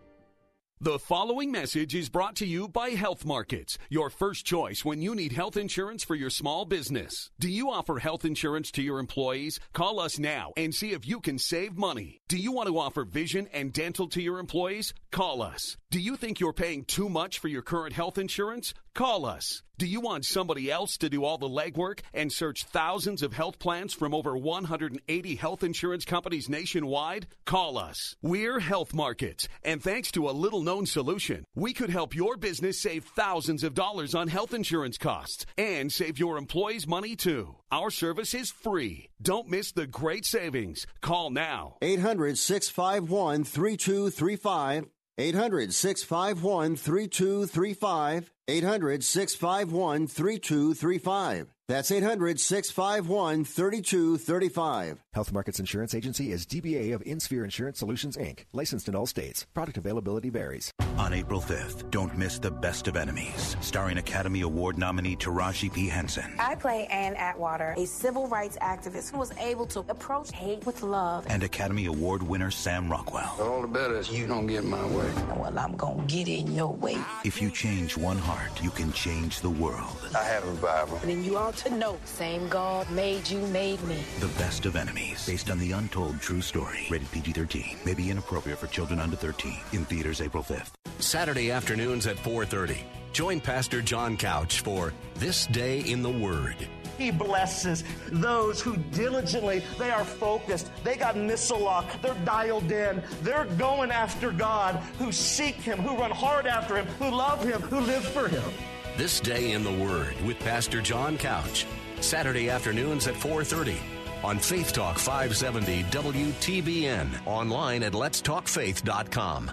The following message is brought to you by Health Markets, your first choice when you need health insurance for your small business. Do you offer health insurance to your employees? Call us now and see if you can save money. Do you want to offer vision and dental to your employees? Call us. Do you think you're paying too much for your current health insurance? Call us. Do you want somebody else to do all the legwork and search thousands of health plans from over one hundred eighty health insurance companies nationwide? Call us. We're Health Markets, and thanks to a little-known solution, we could help your business save thousands of dollars on health insurance costs and save your employees money, too. Our service is free. Don't miss the great savings. Call now. eight hundred, six five one, three two three five. eight hundred, six five one, three two three five. eight hundred, six five one, three two three five. That's eight hundred, six five one, three two three five. Health Markets Insurance Agency is D B A of InSphere Insurance Solutions, Incorporated. Licensed in all states. Product availability varies. On April fifth, don't miss The Best of Enemies, starring Academy Award nominee Taraji P. Henson. I play Ann Atwater, a civil rights activist who was able to approach hate with love. And Academy Award winner Sam Rockwell. All the better is you don't get in my way. Well, I'm going to get in your way. If you change one heart, you can change the world. I have a Bible. And then you ought to know, same God made you, made me. The Best of Enemies, based on the untold true story. Rated P G thirteen. May be inappropriate for children under thirteen. In theaters April fifth. Saturday afternoons at four thirty. Join Pastor John Couch for This Day in the Word. He blesses those who diligently, they are focused, they got missile lock, they're dialed in, they're going after God, who seek Him, who run hard after Him, who love Him, who live for Him. This Day in the Word with Pastor John Couch. Saturday afternoons at four thirty on Faith Talk five seventy W T B N. Online at lets talk faith dot com.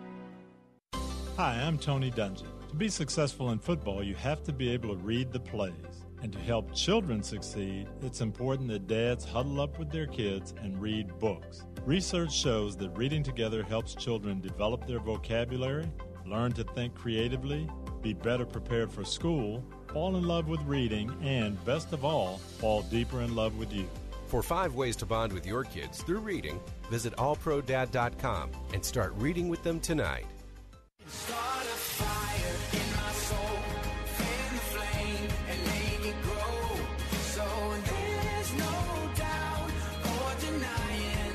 Hi, I'm Tony Dungy. To be successful in football, you have to be able to read the plays. And to help children succeed, it's important that dads huddle up with their kids and read books. Research shows that reading together helps children develop their vocabulary, learn to think creatively, be better prepared for school, fall in love with reading, and, best of all, fall deeper in love with you. For five ways to bond with your kids through reading, visit all pro dad dot com and start reading with them tonight. Start a fire in my soul, fan the flame and make it grow. So there's no doubt or denying.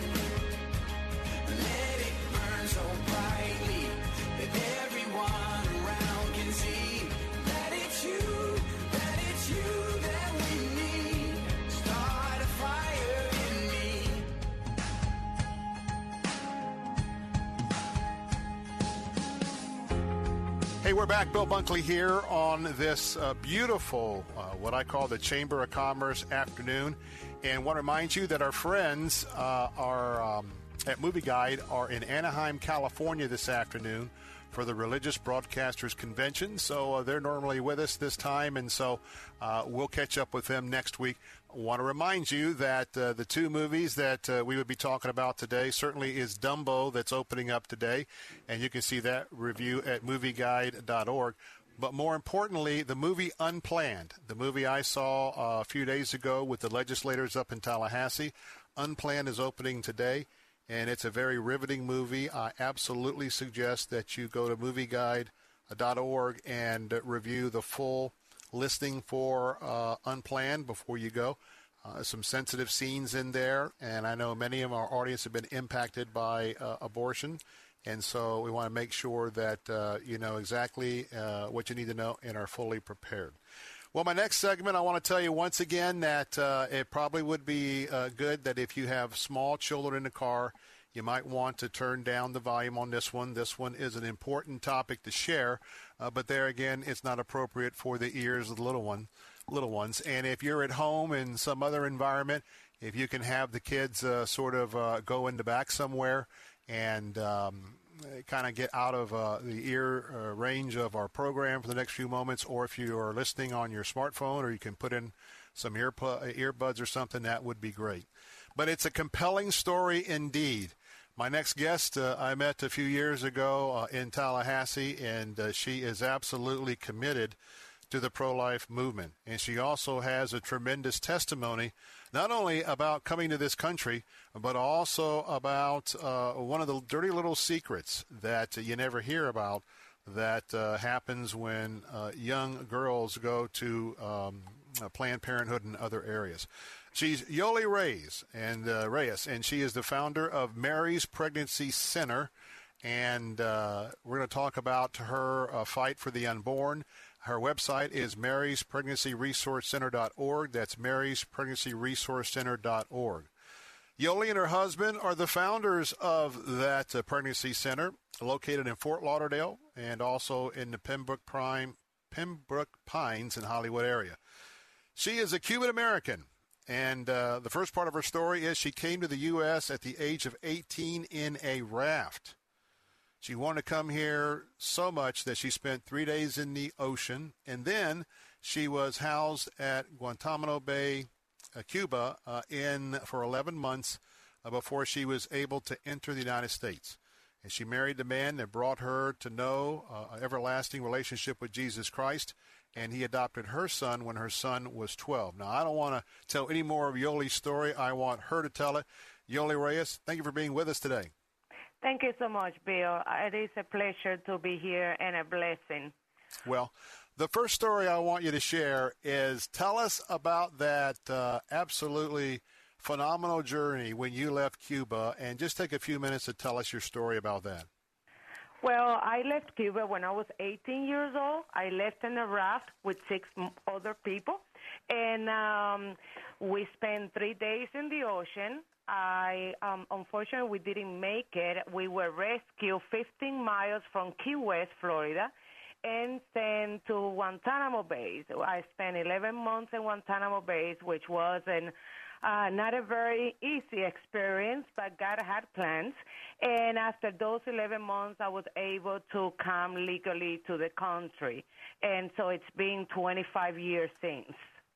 Let it burn so brightly that everyone around can see that it's you, that it's you that we need. Start a fire in me. Hey, we're back. Bill Bunkley here on this uh, beautiful, uh, what I call the Chamber of Commerce afternoon. And want to remind you that our friends uh, are um, at Movie Guide are in Anaheim, California this afternoon for the Religious Broadcasters Convention. So uh, they're normally with us this time, and so uh, we'll catch up with them next week. I want to remind you that uh, the two movies that uh, we would be talking about today certainly is Dumbo, that's opening up today, and you can see that review at movie guide dot org. But more importantly, the movie Unplanned, the movie I saw uh, a few days ago with the legislators up in Tallahassee. Unplanned is opening today, and it's a very riveting movie. I absolutely suggest that you go to movie guide dot org and uh, review the full listing for uh, Unplanned before you go. Uh, some sensitive scenes in there, and I know many of our audience have been impacted by uh, abortion, and so we want to make sure that uh, you know exactly uh, what you need to know and are fully prepared. Well, my next segment, I want to tell you once again that uh, it probably would be uh, good that if you have small children in the car, you might want to turn down the volume on this one. This one is an important topic to share, uh, but there again, it's not appropriate for the ears of the little one, little ones. And if you're at home in some other environment, if you can have the kids uh, sort of uh, go in the back somewhere and um, kind of get out of uh, the ear uh, range of our program for the next few moments, or if you are listening on your smartphone, or you can put in some ear earbuds or something, that would be great. But it's a compelling story indeed. My next guest uh, I met a few years ago uh, in Tallahassee, and uh, she is absolutely committed to the pro-life movement. And she also has a tremendous testimony, not only about coming to this country, but also about uh, one of the dirty little secrets that you never hear about that uh, happens when uh, young girls go to um, Planned Parenthood and other areas. She's Yoli Reyes, and uh, Reyes, and she is the founder of Mary's Pregnancy Center, and uh, we're going to talk about her uh, fight for the unborn. Her website is marys pregnancy resource center dot org. That's marys pregnancy resource center dot org. Yoli and her husband are the founders of that uh, pregnancy center, located in Fort Lauderdale and also in the Pembroke Prime, Pembroke Pines in Hollywood area. She is a Cuban American, and uh, the first part of her story is she came to the U S at the age of eighteen in a raft. She wanted to come here so much that she spent three days in the ocean, and then she was housed at Guantanamo Bay, uh, Cuba, uh, in for eleven months uh, before she was able to enter the United States. And she married the man that brought her to know uh, an everlasting relationship with Jesus Christ, and he adopted her son when her son was twelve. Now, I don't want to tell any more of Yoli's story. I want her to tell it. Yoli Reyes, thank you for being with us today. Thank you so much, Bill. It is a pleasure to be here and a blessing. Well, the first story I want you to share is tell us about that uh, absolutely phenomenal journey when you left Cuba, and just take a few minutes to tell us your story about that. Well, I left Cuba when I was eighteen years old. I left in a raft with six other people, and um, we spent three days in the ocean. I um, unfortunately, we didn't make it. We were rescued fifteen miles from Key West, Florida, and sent to Guantanamo Bay. So I spent eleven months in Guantanamo Bay, which was an Uh, not a very easy experience, but God had plans. And after those eleven months, I was able to come legally to the country. And so it's been twenty-five years since.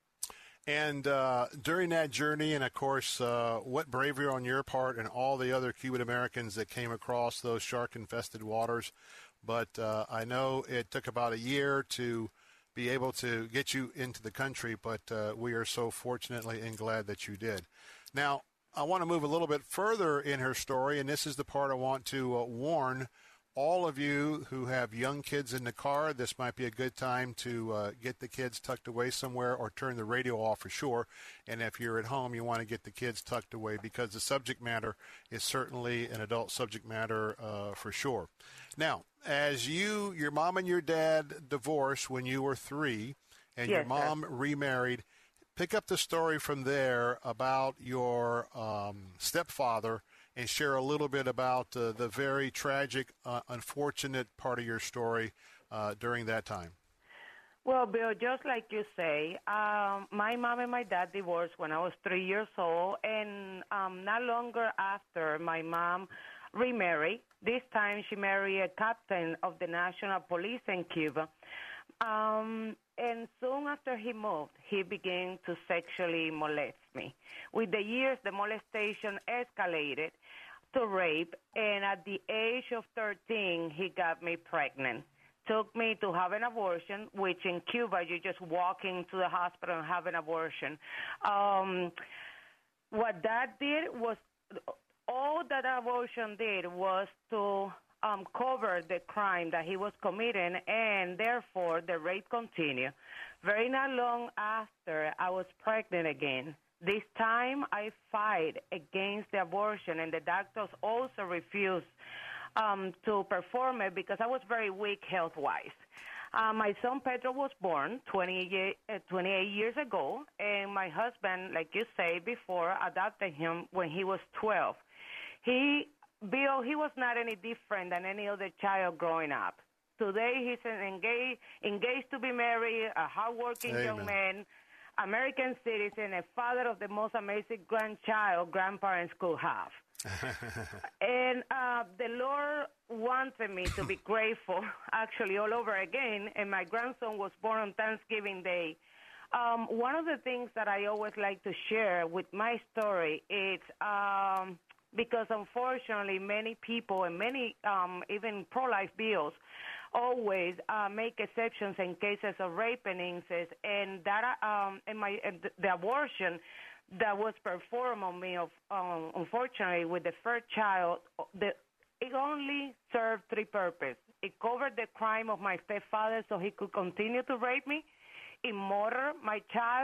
And uh, during that journey, and of course, uh, what bravery on your part and all the other Cuban Americans that came across those shark-infested waters. But uh, I know it took about a year to be able to get you into the country, but uh, we are so fortunately and glad that you did. Now, I want to move a little bit further in her story, and this is the part I want to uh, warn all of you who have young kids in the car. This might be a good time to uh, get the kids tucked away somewhere or turn the radio off for sure. And if you're at home, you want to get the kids tucked away because the subject matter is certainly an adult subject matter uh, for sure. Now, as you, your mom and your dad divorced when you were three, and yes, your mom sir. remarried, pick up the story from there about your um, stepfather and share a little bit about uh, the very tragic, uh, unfortunate part of your story uh, during that time. Well, Bill, just like you say, um, my mom and my dad divorced when I was three years old, and um, not longer after, my mom remarried. This time she married a captain of the National Police in Cuba. Um, and soon after he moved, he began to sexually molest me. With the years, the molestation escalated to rape, and at the age of thirteen, he got me pregnant. Took me to have an abortion, which in Cuba, you just walk into the hospital and have an abortion. Um, what that did was, all that abortion did was to um, cover the crime that he was committing, and therefore the rape continued. Very not long after, I was pregnant again. This time, I fight against the abortion, and the doctors also refused um, to perform it because I was very weak health-wise. Uh, my son Pedro was born twenty-eight, uh, twenty-eight years ago, and my husband, like you say before, adopted him when he was twelve. He, Bill, he was not any different than any other child growing up. Today, he's an engaged, engaged to be married, a hardworking Amen. young man, American citizen, a father of the most amazing grandchild grandparents could have. And uh, the Lord wanted me to be grateful, actually, all over again, and my grandson was born on Thanksgiving Day. Um, one of the things that I always like to share with my story is um, because, unfortunately, many people and many um, even pro-life bills always uh, make exceptions in cases of rape and incest, and that um, and my and the abortion that was performed on me, of um, unfortunately, with the first child, the, it only served three purposes. It covered the crime of my stepfather so he could continue to rape me, it murdered my child,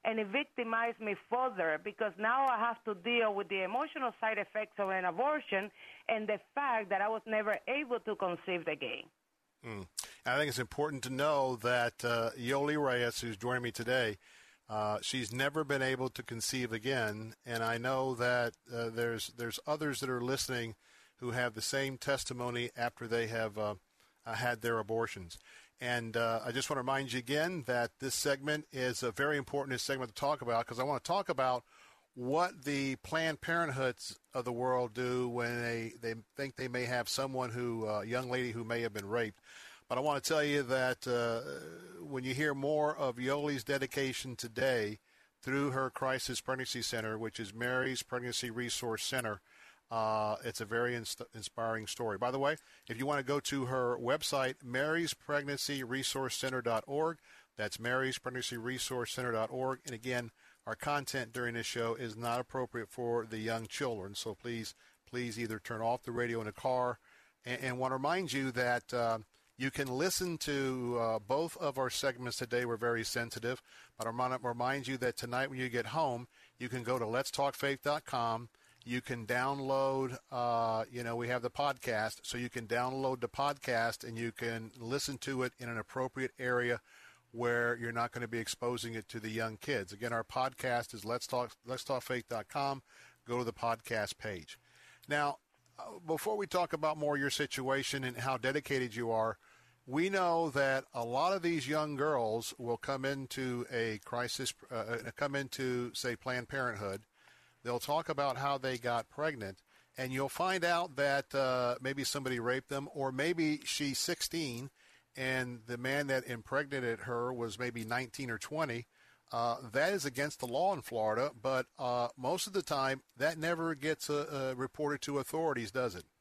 and it victimized me further because now I have to deal with the emotional side effects of an abortion and the fact that I was never able to conceive again. Mm. I think it's important to know that uh, Yoli Reyes, who's joining me today, uh, she's never been able to conceive again, and I know that uh, there's there's others that are listening who have the same testimony after they have uh, uh, had their abortions. And uh, I just want to remind you again that this segment is a very important segment to talk about because I want to talk about what the Planned Parenthoods of the world do when they, they think they may have someone who, a uh, young lady who may have been raped. But I want to tell you that uh, when you hear more of Yoli's dedication today through her Crisis Pregnancy Center, which is Mary's Pregnancy Resource Center, uh, it's a very inst- inspiring story. By the way, if you want to go to her website, marys pregnancy resource center dot org, that's marys pregnancy resource center dot org. And again, our content during this show is not appropriate for the young children, so please, please either turn off the radio in the car. And, and want to remind you that uh, you can listen to uh, both of our segments today. We're very sensitive, but I want to remind you that tonight when you get home, you can go to lets talk faith dot com. You can download, uh, you know, we have the podcast, so you can download the podcast and you can listen to it in an appropriate area where you're not going to be exposing it to the young kids. Again, our podcast is Let's Talk, lets talk faith dot com. Go to the podcast page. Now, before we talk about more your situation and how dedicated you are, we know that a lot of these young girls will come into a crisis, uh, come into, say, Planned Parenthood. They'll talk about how they got pregnant, and you'll find out that uh, maybe somebody raped them, or maybe she's sixteen, and the man that impregnated her was maybe nineteen or twenty. Uh, that is against the law in Florida, but uh, most of the time that never gets uh, uh, reported to authorities, does it?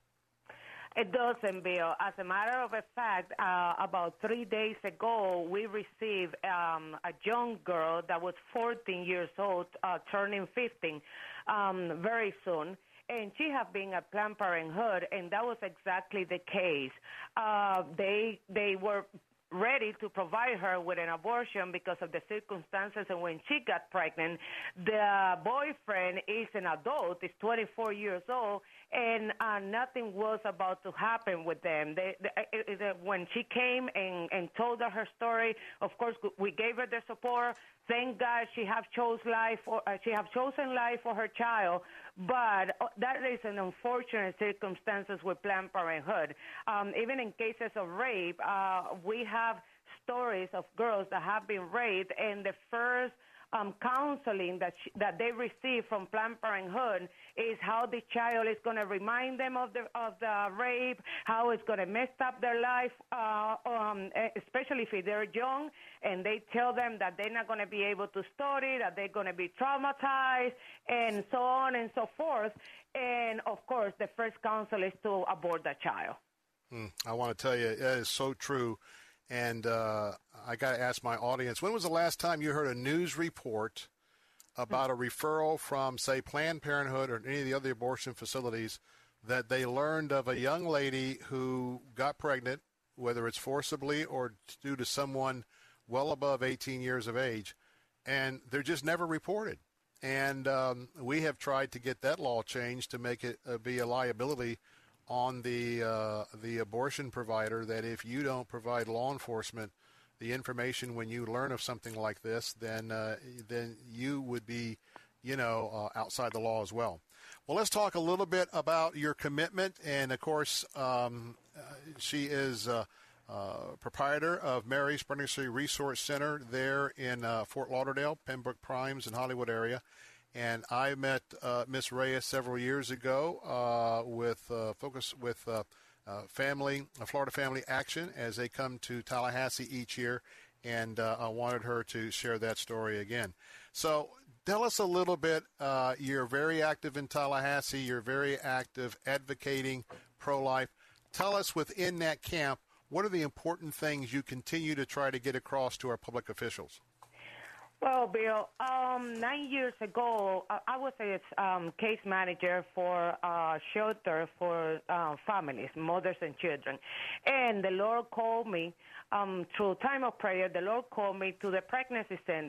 It doesn't, Bill. As a matter of fact, uh, about three days ago, we received um, a young girl that was fourteen years old, uh, turning fifteen um, very soon. And she had been at Planned Parenthood, and that was exactly the case. Uh, they they were ready to provide her with an abortion because of the circumstances, and when she got pregnant, the boyfriend is an adult, is twenty-four years old, and uh, nothing was about to happen with them. They, they, they, when she came and, and told her her story, of course, we gave her the support. Thank God she have chose life, for, uh, she have chosen life for her child, but that is an unfortunate circumstances with Planned Parenthood. Um, even in cases of rape, uh, we have stories of girls that have been raped, and the first um, counseling that she, that they receive from Planned Parenthood is how the child is going to remind them of the of the rape, how it's going to mess up their life, uh, um, especially if they're young, and they tell them that they're not going to be able to study, that they're going to be traumatized, and so on and so forth. And, of course, the first counsel is to abort the child. Mm, I want to tell you, that is so true. And uh, I got to ask my audience, when was the last time you heard a news report about a referral from, say, Planned Parenthood or any of the other abortion facilities that they learned of a young lady who got pregnant, whether it's forcibly or due to someone well above eighteen years of age, and they're just never reported? And um, we have tried to get that law changed to make it uh, be a liability on the uh, the abortion provider, that if you don't provide law enforcement the information when you learn of something like this, then uh, then you would be, you know, uh, outside the law as well. Well, let's talk a little bit about your commitment. And, of course, um, uh, she is uh, uh, proprietor of Mary's Pregnancy Resource Center there in uh, Fort Lauderdale, Pembroke Primes, and Hollywood area. And I met uh, Miss Reyes several years ago uh, with uh, focus with uh, uh, family, uh, Florida Family Action, as they come to Tallahassee each year, and uh, I wanted her to share that story again. So tell us a little bit. Uh, you're very active in Tallahassee. You're very active advocating pro-life. Tell us, within that camp, what are the important things you continue to try to get across to our public officials? Well, Bill, um, nine years ago, uh, I was a um, case manager for a shelter for uh, families, mothers and children. And the Lord called me um, through time of prayer. The Lord called me to the pregnancy center.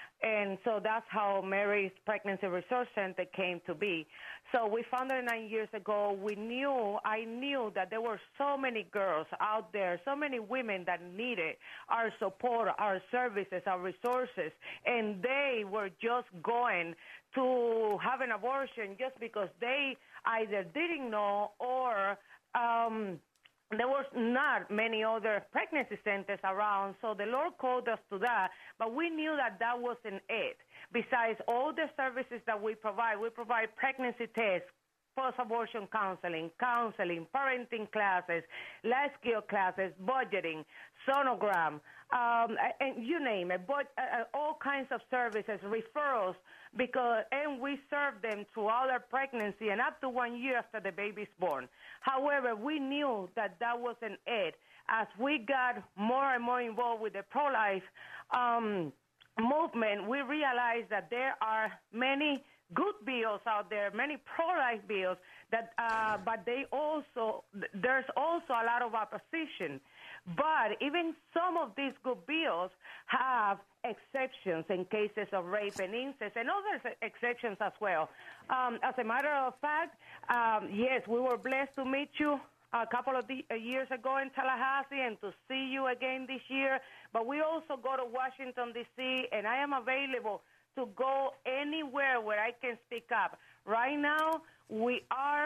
And so that's how Mary's Pregnancy Resource Center came to be. So we founded it nine years ago. We knew, I knew that there were so many girls out there, so many women that needed our support, our services, our resources, and they were just going to have an abortion just because they either didn't know or um, there was not many other pregnancy centers around, so the Lord called us to that, but we knew that that wasn't it. Besides all the services that we provide, we provide pregnancy tests, post-abortion counseling, counseling, parenting classes, life skill classes, budgeting, sonogram, um, and you name it, but uh, all kinds of services, referrals, because and we serve them throughout their pregnancy and up to one year after the baby's born. However, we knew that that wasn't it. As we got more and more involved with the pro-life um, movement, we realized that there are many good bills out there, many pro-life bills, that, uh, but they also, there's also a lot of opposition. But even some of these good bills have exceptions in cases of rape and incest and other exceptions as well. Um, as a matter of fact, um, yes, we were blessed to meet you a couple of the, uh, years ago in Tallahassee and to see you again this year. But we also go to Washington, D C, and I am available to go anywhere where I can speak up. Right now, we are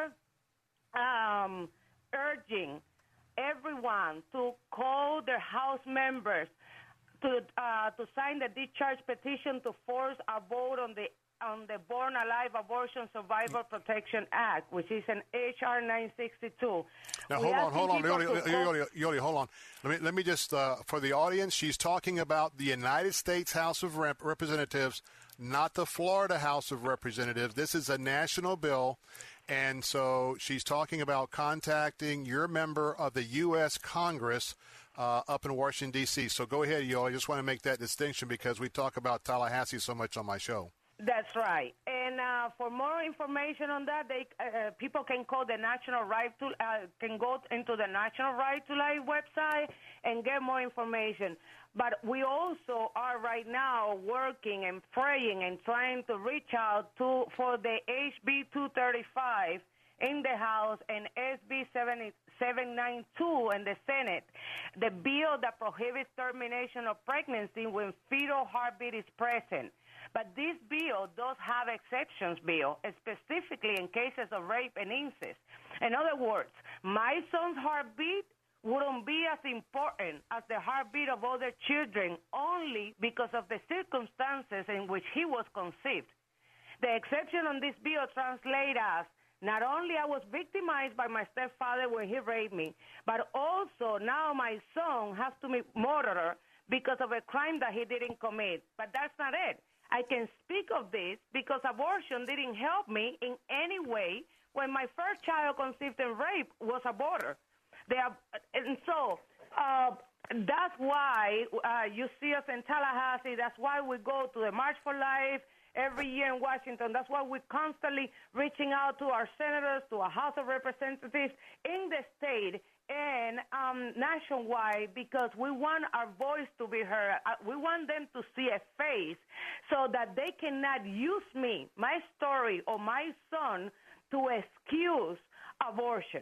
um, urging everyone to call their House members to uh, to sign the discharge petition to force a vote on the on the Born Alive Abortion Survivor Protection Act, which is an H R nine sixty-two. Now, we hold on, hold on, Yoli, call- Yoli, Yoli, hold on. Let me, let me just, uh, for the audience, she's talking about the United States House of Rep- Representatives, not the Florida House of Representatives. This is a national bill, and so she's talking about contacting your member of the U S Congress uh, up in Washington, D C. So go ahead, Yoli. I just want to make that distinction because we talk about Tallahassee so much on my show. That's right. And uh, for more information on that, they uh, people can call the National Right to uh, can go into the National Right to Life website and get more information. But we also are right now working and praying and trying to reach out to for the H B two thirty-five in the House and S B seven ninety-two in the Senate, the bill that prohibits termination of pregnancy when fetal heartbeat is present. But this bill does have exceptions, Bill, specifically in cases of rape and incest. In other words, my son's heartbeat wouldn't be as important as the heartbeat of other children only because of the circumstances in which he was conceived. The exception on this bill translates as not only I was victimized by my stepfather when he raped me, but also now my son has to be murdered because of a crime that he didn't commit. But that's not it. I can speak of this because abortion didn't help me in any way when my first child conceived and raped was aborted. They are, and so uh, that's why uh, you see us in Tallahassee. That's why we go to the March for Life every year in Washington. That's why we're constantly reaching out to our senators, to our House of Representatives in the state and um, nationwide, because we want our voice to be heard. Uh, we want them to see a face so that they cannot use me, my story, or my son to excuse abortion.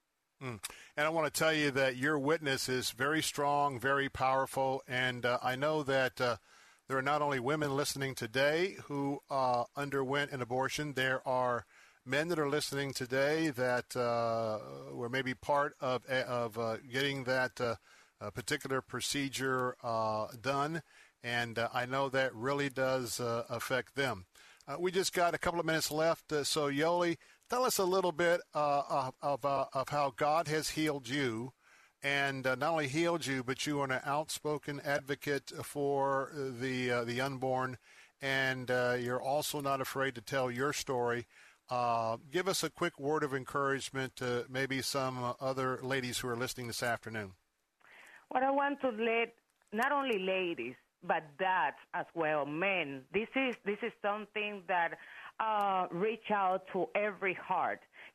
Mm. And I want to tell you that your witness is very strong, very powerful, and uh, I know that uh, there are not only women listening today who uh, underwent an abortion, there are men that are listening today that uh, were maybe part of of uh, getting that uh, uh, particular procedure uh, done, and uh, I know that really does uh, affect them. Uh, we just got a couple of minutes left, uh, so Yoli, tell us a little bit uh, of of, uh, of how God has healed you, and uh, not only healed you, but you are an outspoken advocate for the uh, the unborn, and uh, you're also not afraid to tell your story. Uh, give us a quick word of encouragement to maybe some uh, other ladies who are listening this afternoon. What I want to let not only ladies, but dads as well, men, this is this is something that uh, reach out to every heart.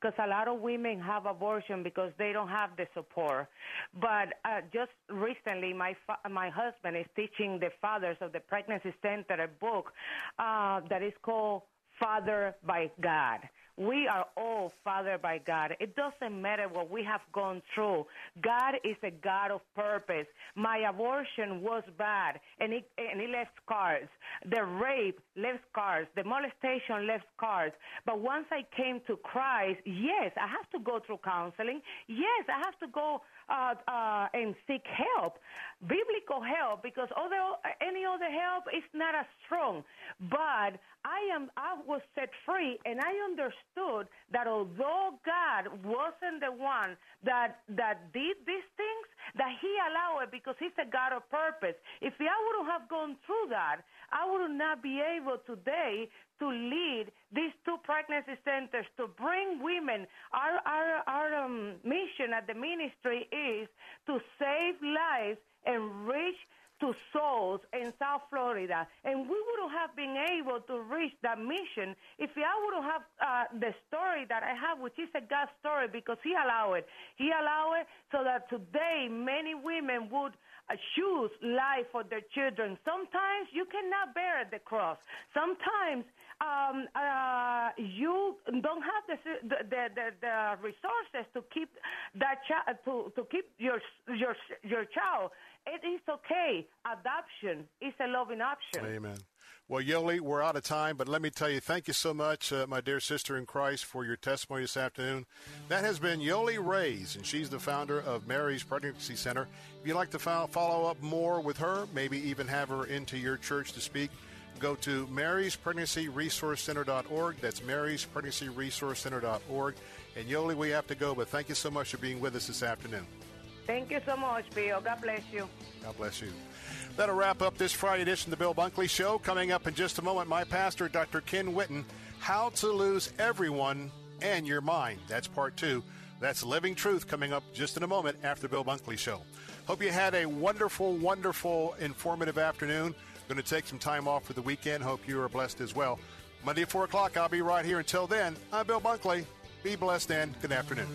because a lot of women have abortion because they don't have the support. But uh, just recently, my fa- my husband is teaching the fathers of the Pregnancy Center a book uh, that is called Father by God. We are all fathered by God. It doesn't matter what we have gone through. God is a God of purpose. My abortion was bad, and it, and it left scars. The rape left scars. The molestation left scars. But once I came to Christ, yes, I have to go through counseling. Yes, I have to go uh, uh, and seek help, biblical help, because other any other help is not as strong. But I am I was set free, and I understood that although God wasn't the one that that did these things, that He allowed it because He's a God of purpose. If I wouldn't have gone through that, I would not be able today to lead these two pregnancy centers, to bring women. Our our, our um, mission at the ministry is to save lives and reach to souls in South Florida. And we wouldn't have been able to reach that mission if I wouldn't have uh, the story that I have, which is a God story, because He allowed it. He allowed it so that today many women would uh, choose life for their children. Sometimes you cannot bear the cross. Sometimes um, uh, you don't have the the, the the resources to keep that child to to keep your your your child. It is okay. Adoption is a loving option. Amen. Well, Yoli, we're out of time, but let me tell you, thank you so much, uh, my dear sister in Christ, for your testimony this afternoon. That has been Yoli Reyes, and she's the founder of Mary's Pregnancy Center. If you'd like to fo- follow up more with her, maybe even have her into your church to speak, go to marys pregnancy resource center dot org. That's marys pregnancy resource center dot org. And Yoli, we have to go, but thank you so much for being with us this afternoon. Thank you so much, Bill. God bless you. God bless you. That'll wrap up this Friday edition of the Bill Bunkley Show. Coming up in just a moment, my pastor, Doctor Ken Whitten, How to Lose Everyone and Your Mind. That's part two. That's Living Truth coming up just in a moment after the Bill Bunkley Show. Hope you had a wonderful, wonderful, informative afternoon. Going to take some time off for the weekend. Hope you are blessed as well. Monday at four o'clock, I'll be right here. Until then, I'm Bill Bunkley. Be blessed and good afternoon.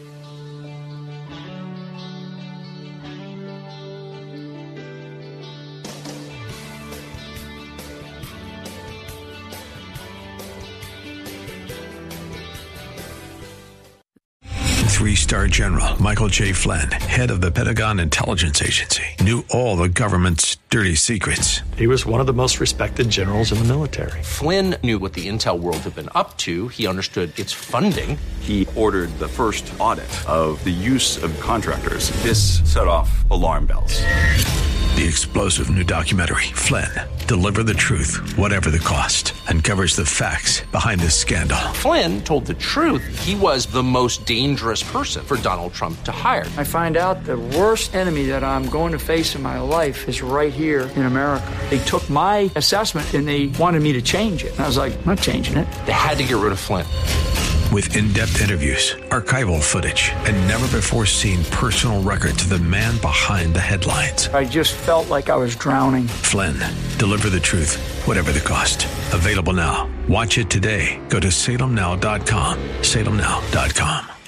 Three-star General Michael J. Flynn, head of the Pentagon Intelligence Agency, knew all the government's dirty secrets. He was one of the most respected generals in the military. Flynn knew what the intel world had been up to. He understood its funding. He ordered the first audit of the use of contractors. This set off alarm bells. The explosive new documentary, Flynn, Deliver the Truth, Whatever the Cost, uncovers the facts behind this scandal. Flynn told the truth. He was the most dangerous person for Donald Trump to hire. I find out the worst enemy that I'm going to face in my life is right here in America. They took my assessment and they wanted me to change it. And I was like, I'm not changing it. They had to get rid of Flynn. With in-depth interviews, archival footage, and never-before-seen personal records of the man behind the headlines. I just felt like I was drowning. Flynn, Deliver the Truth, Whatever the Cost. Available now. Watch it today. Go to salem now dot com. salem now dot com.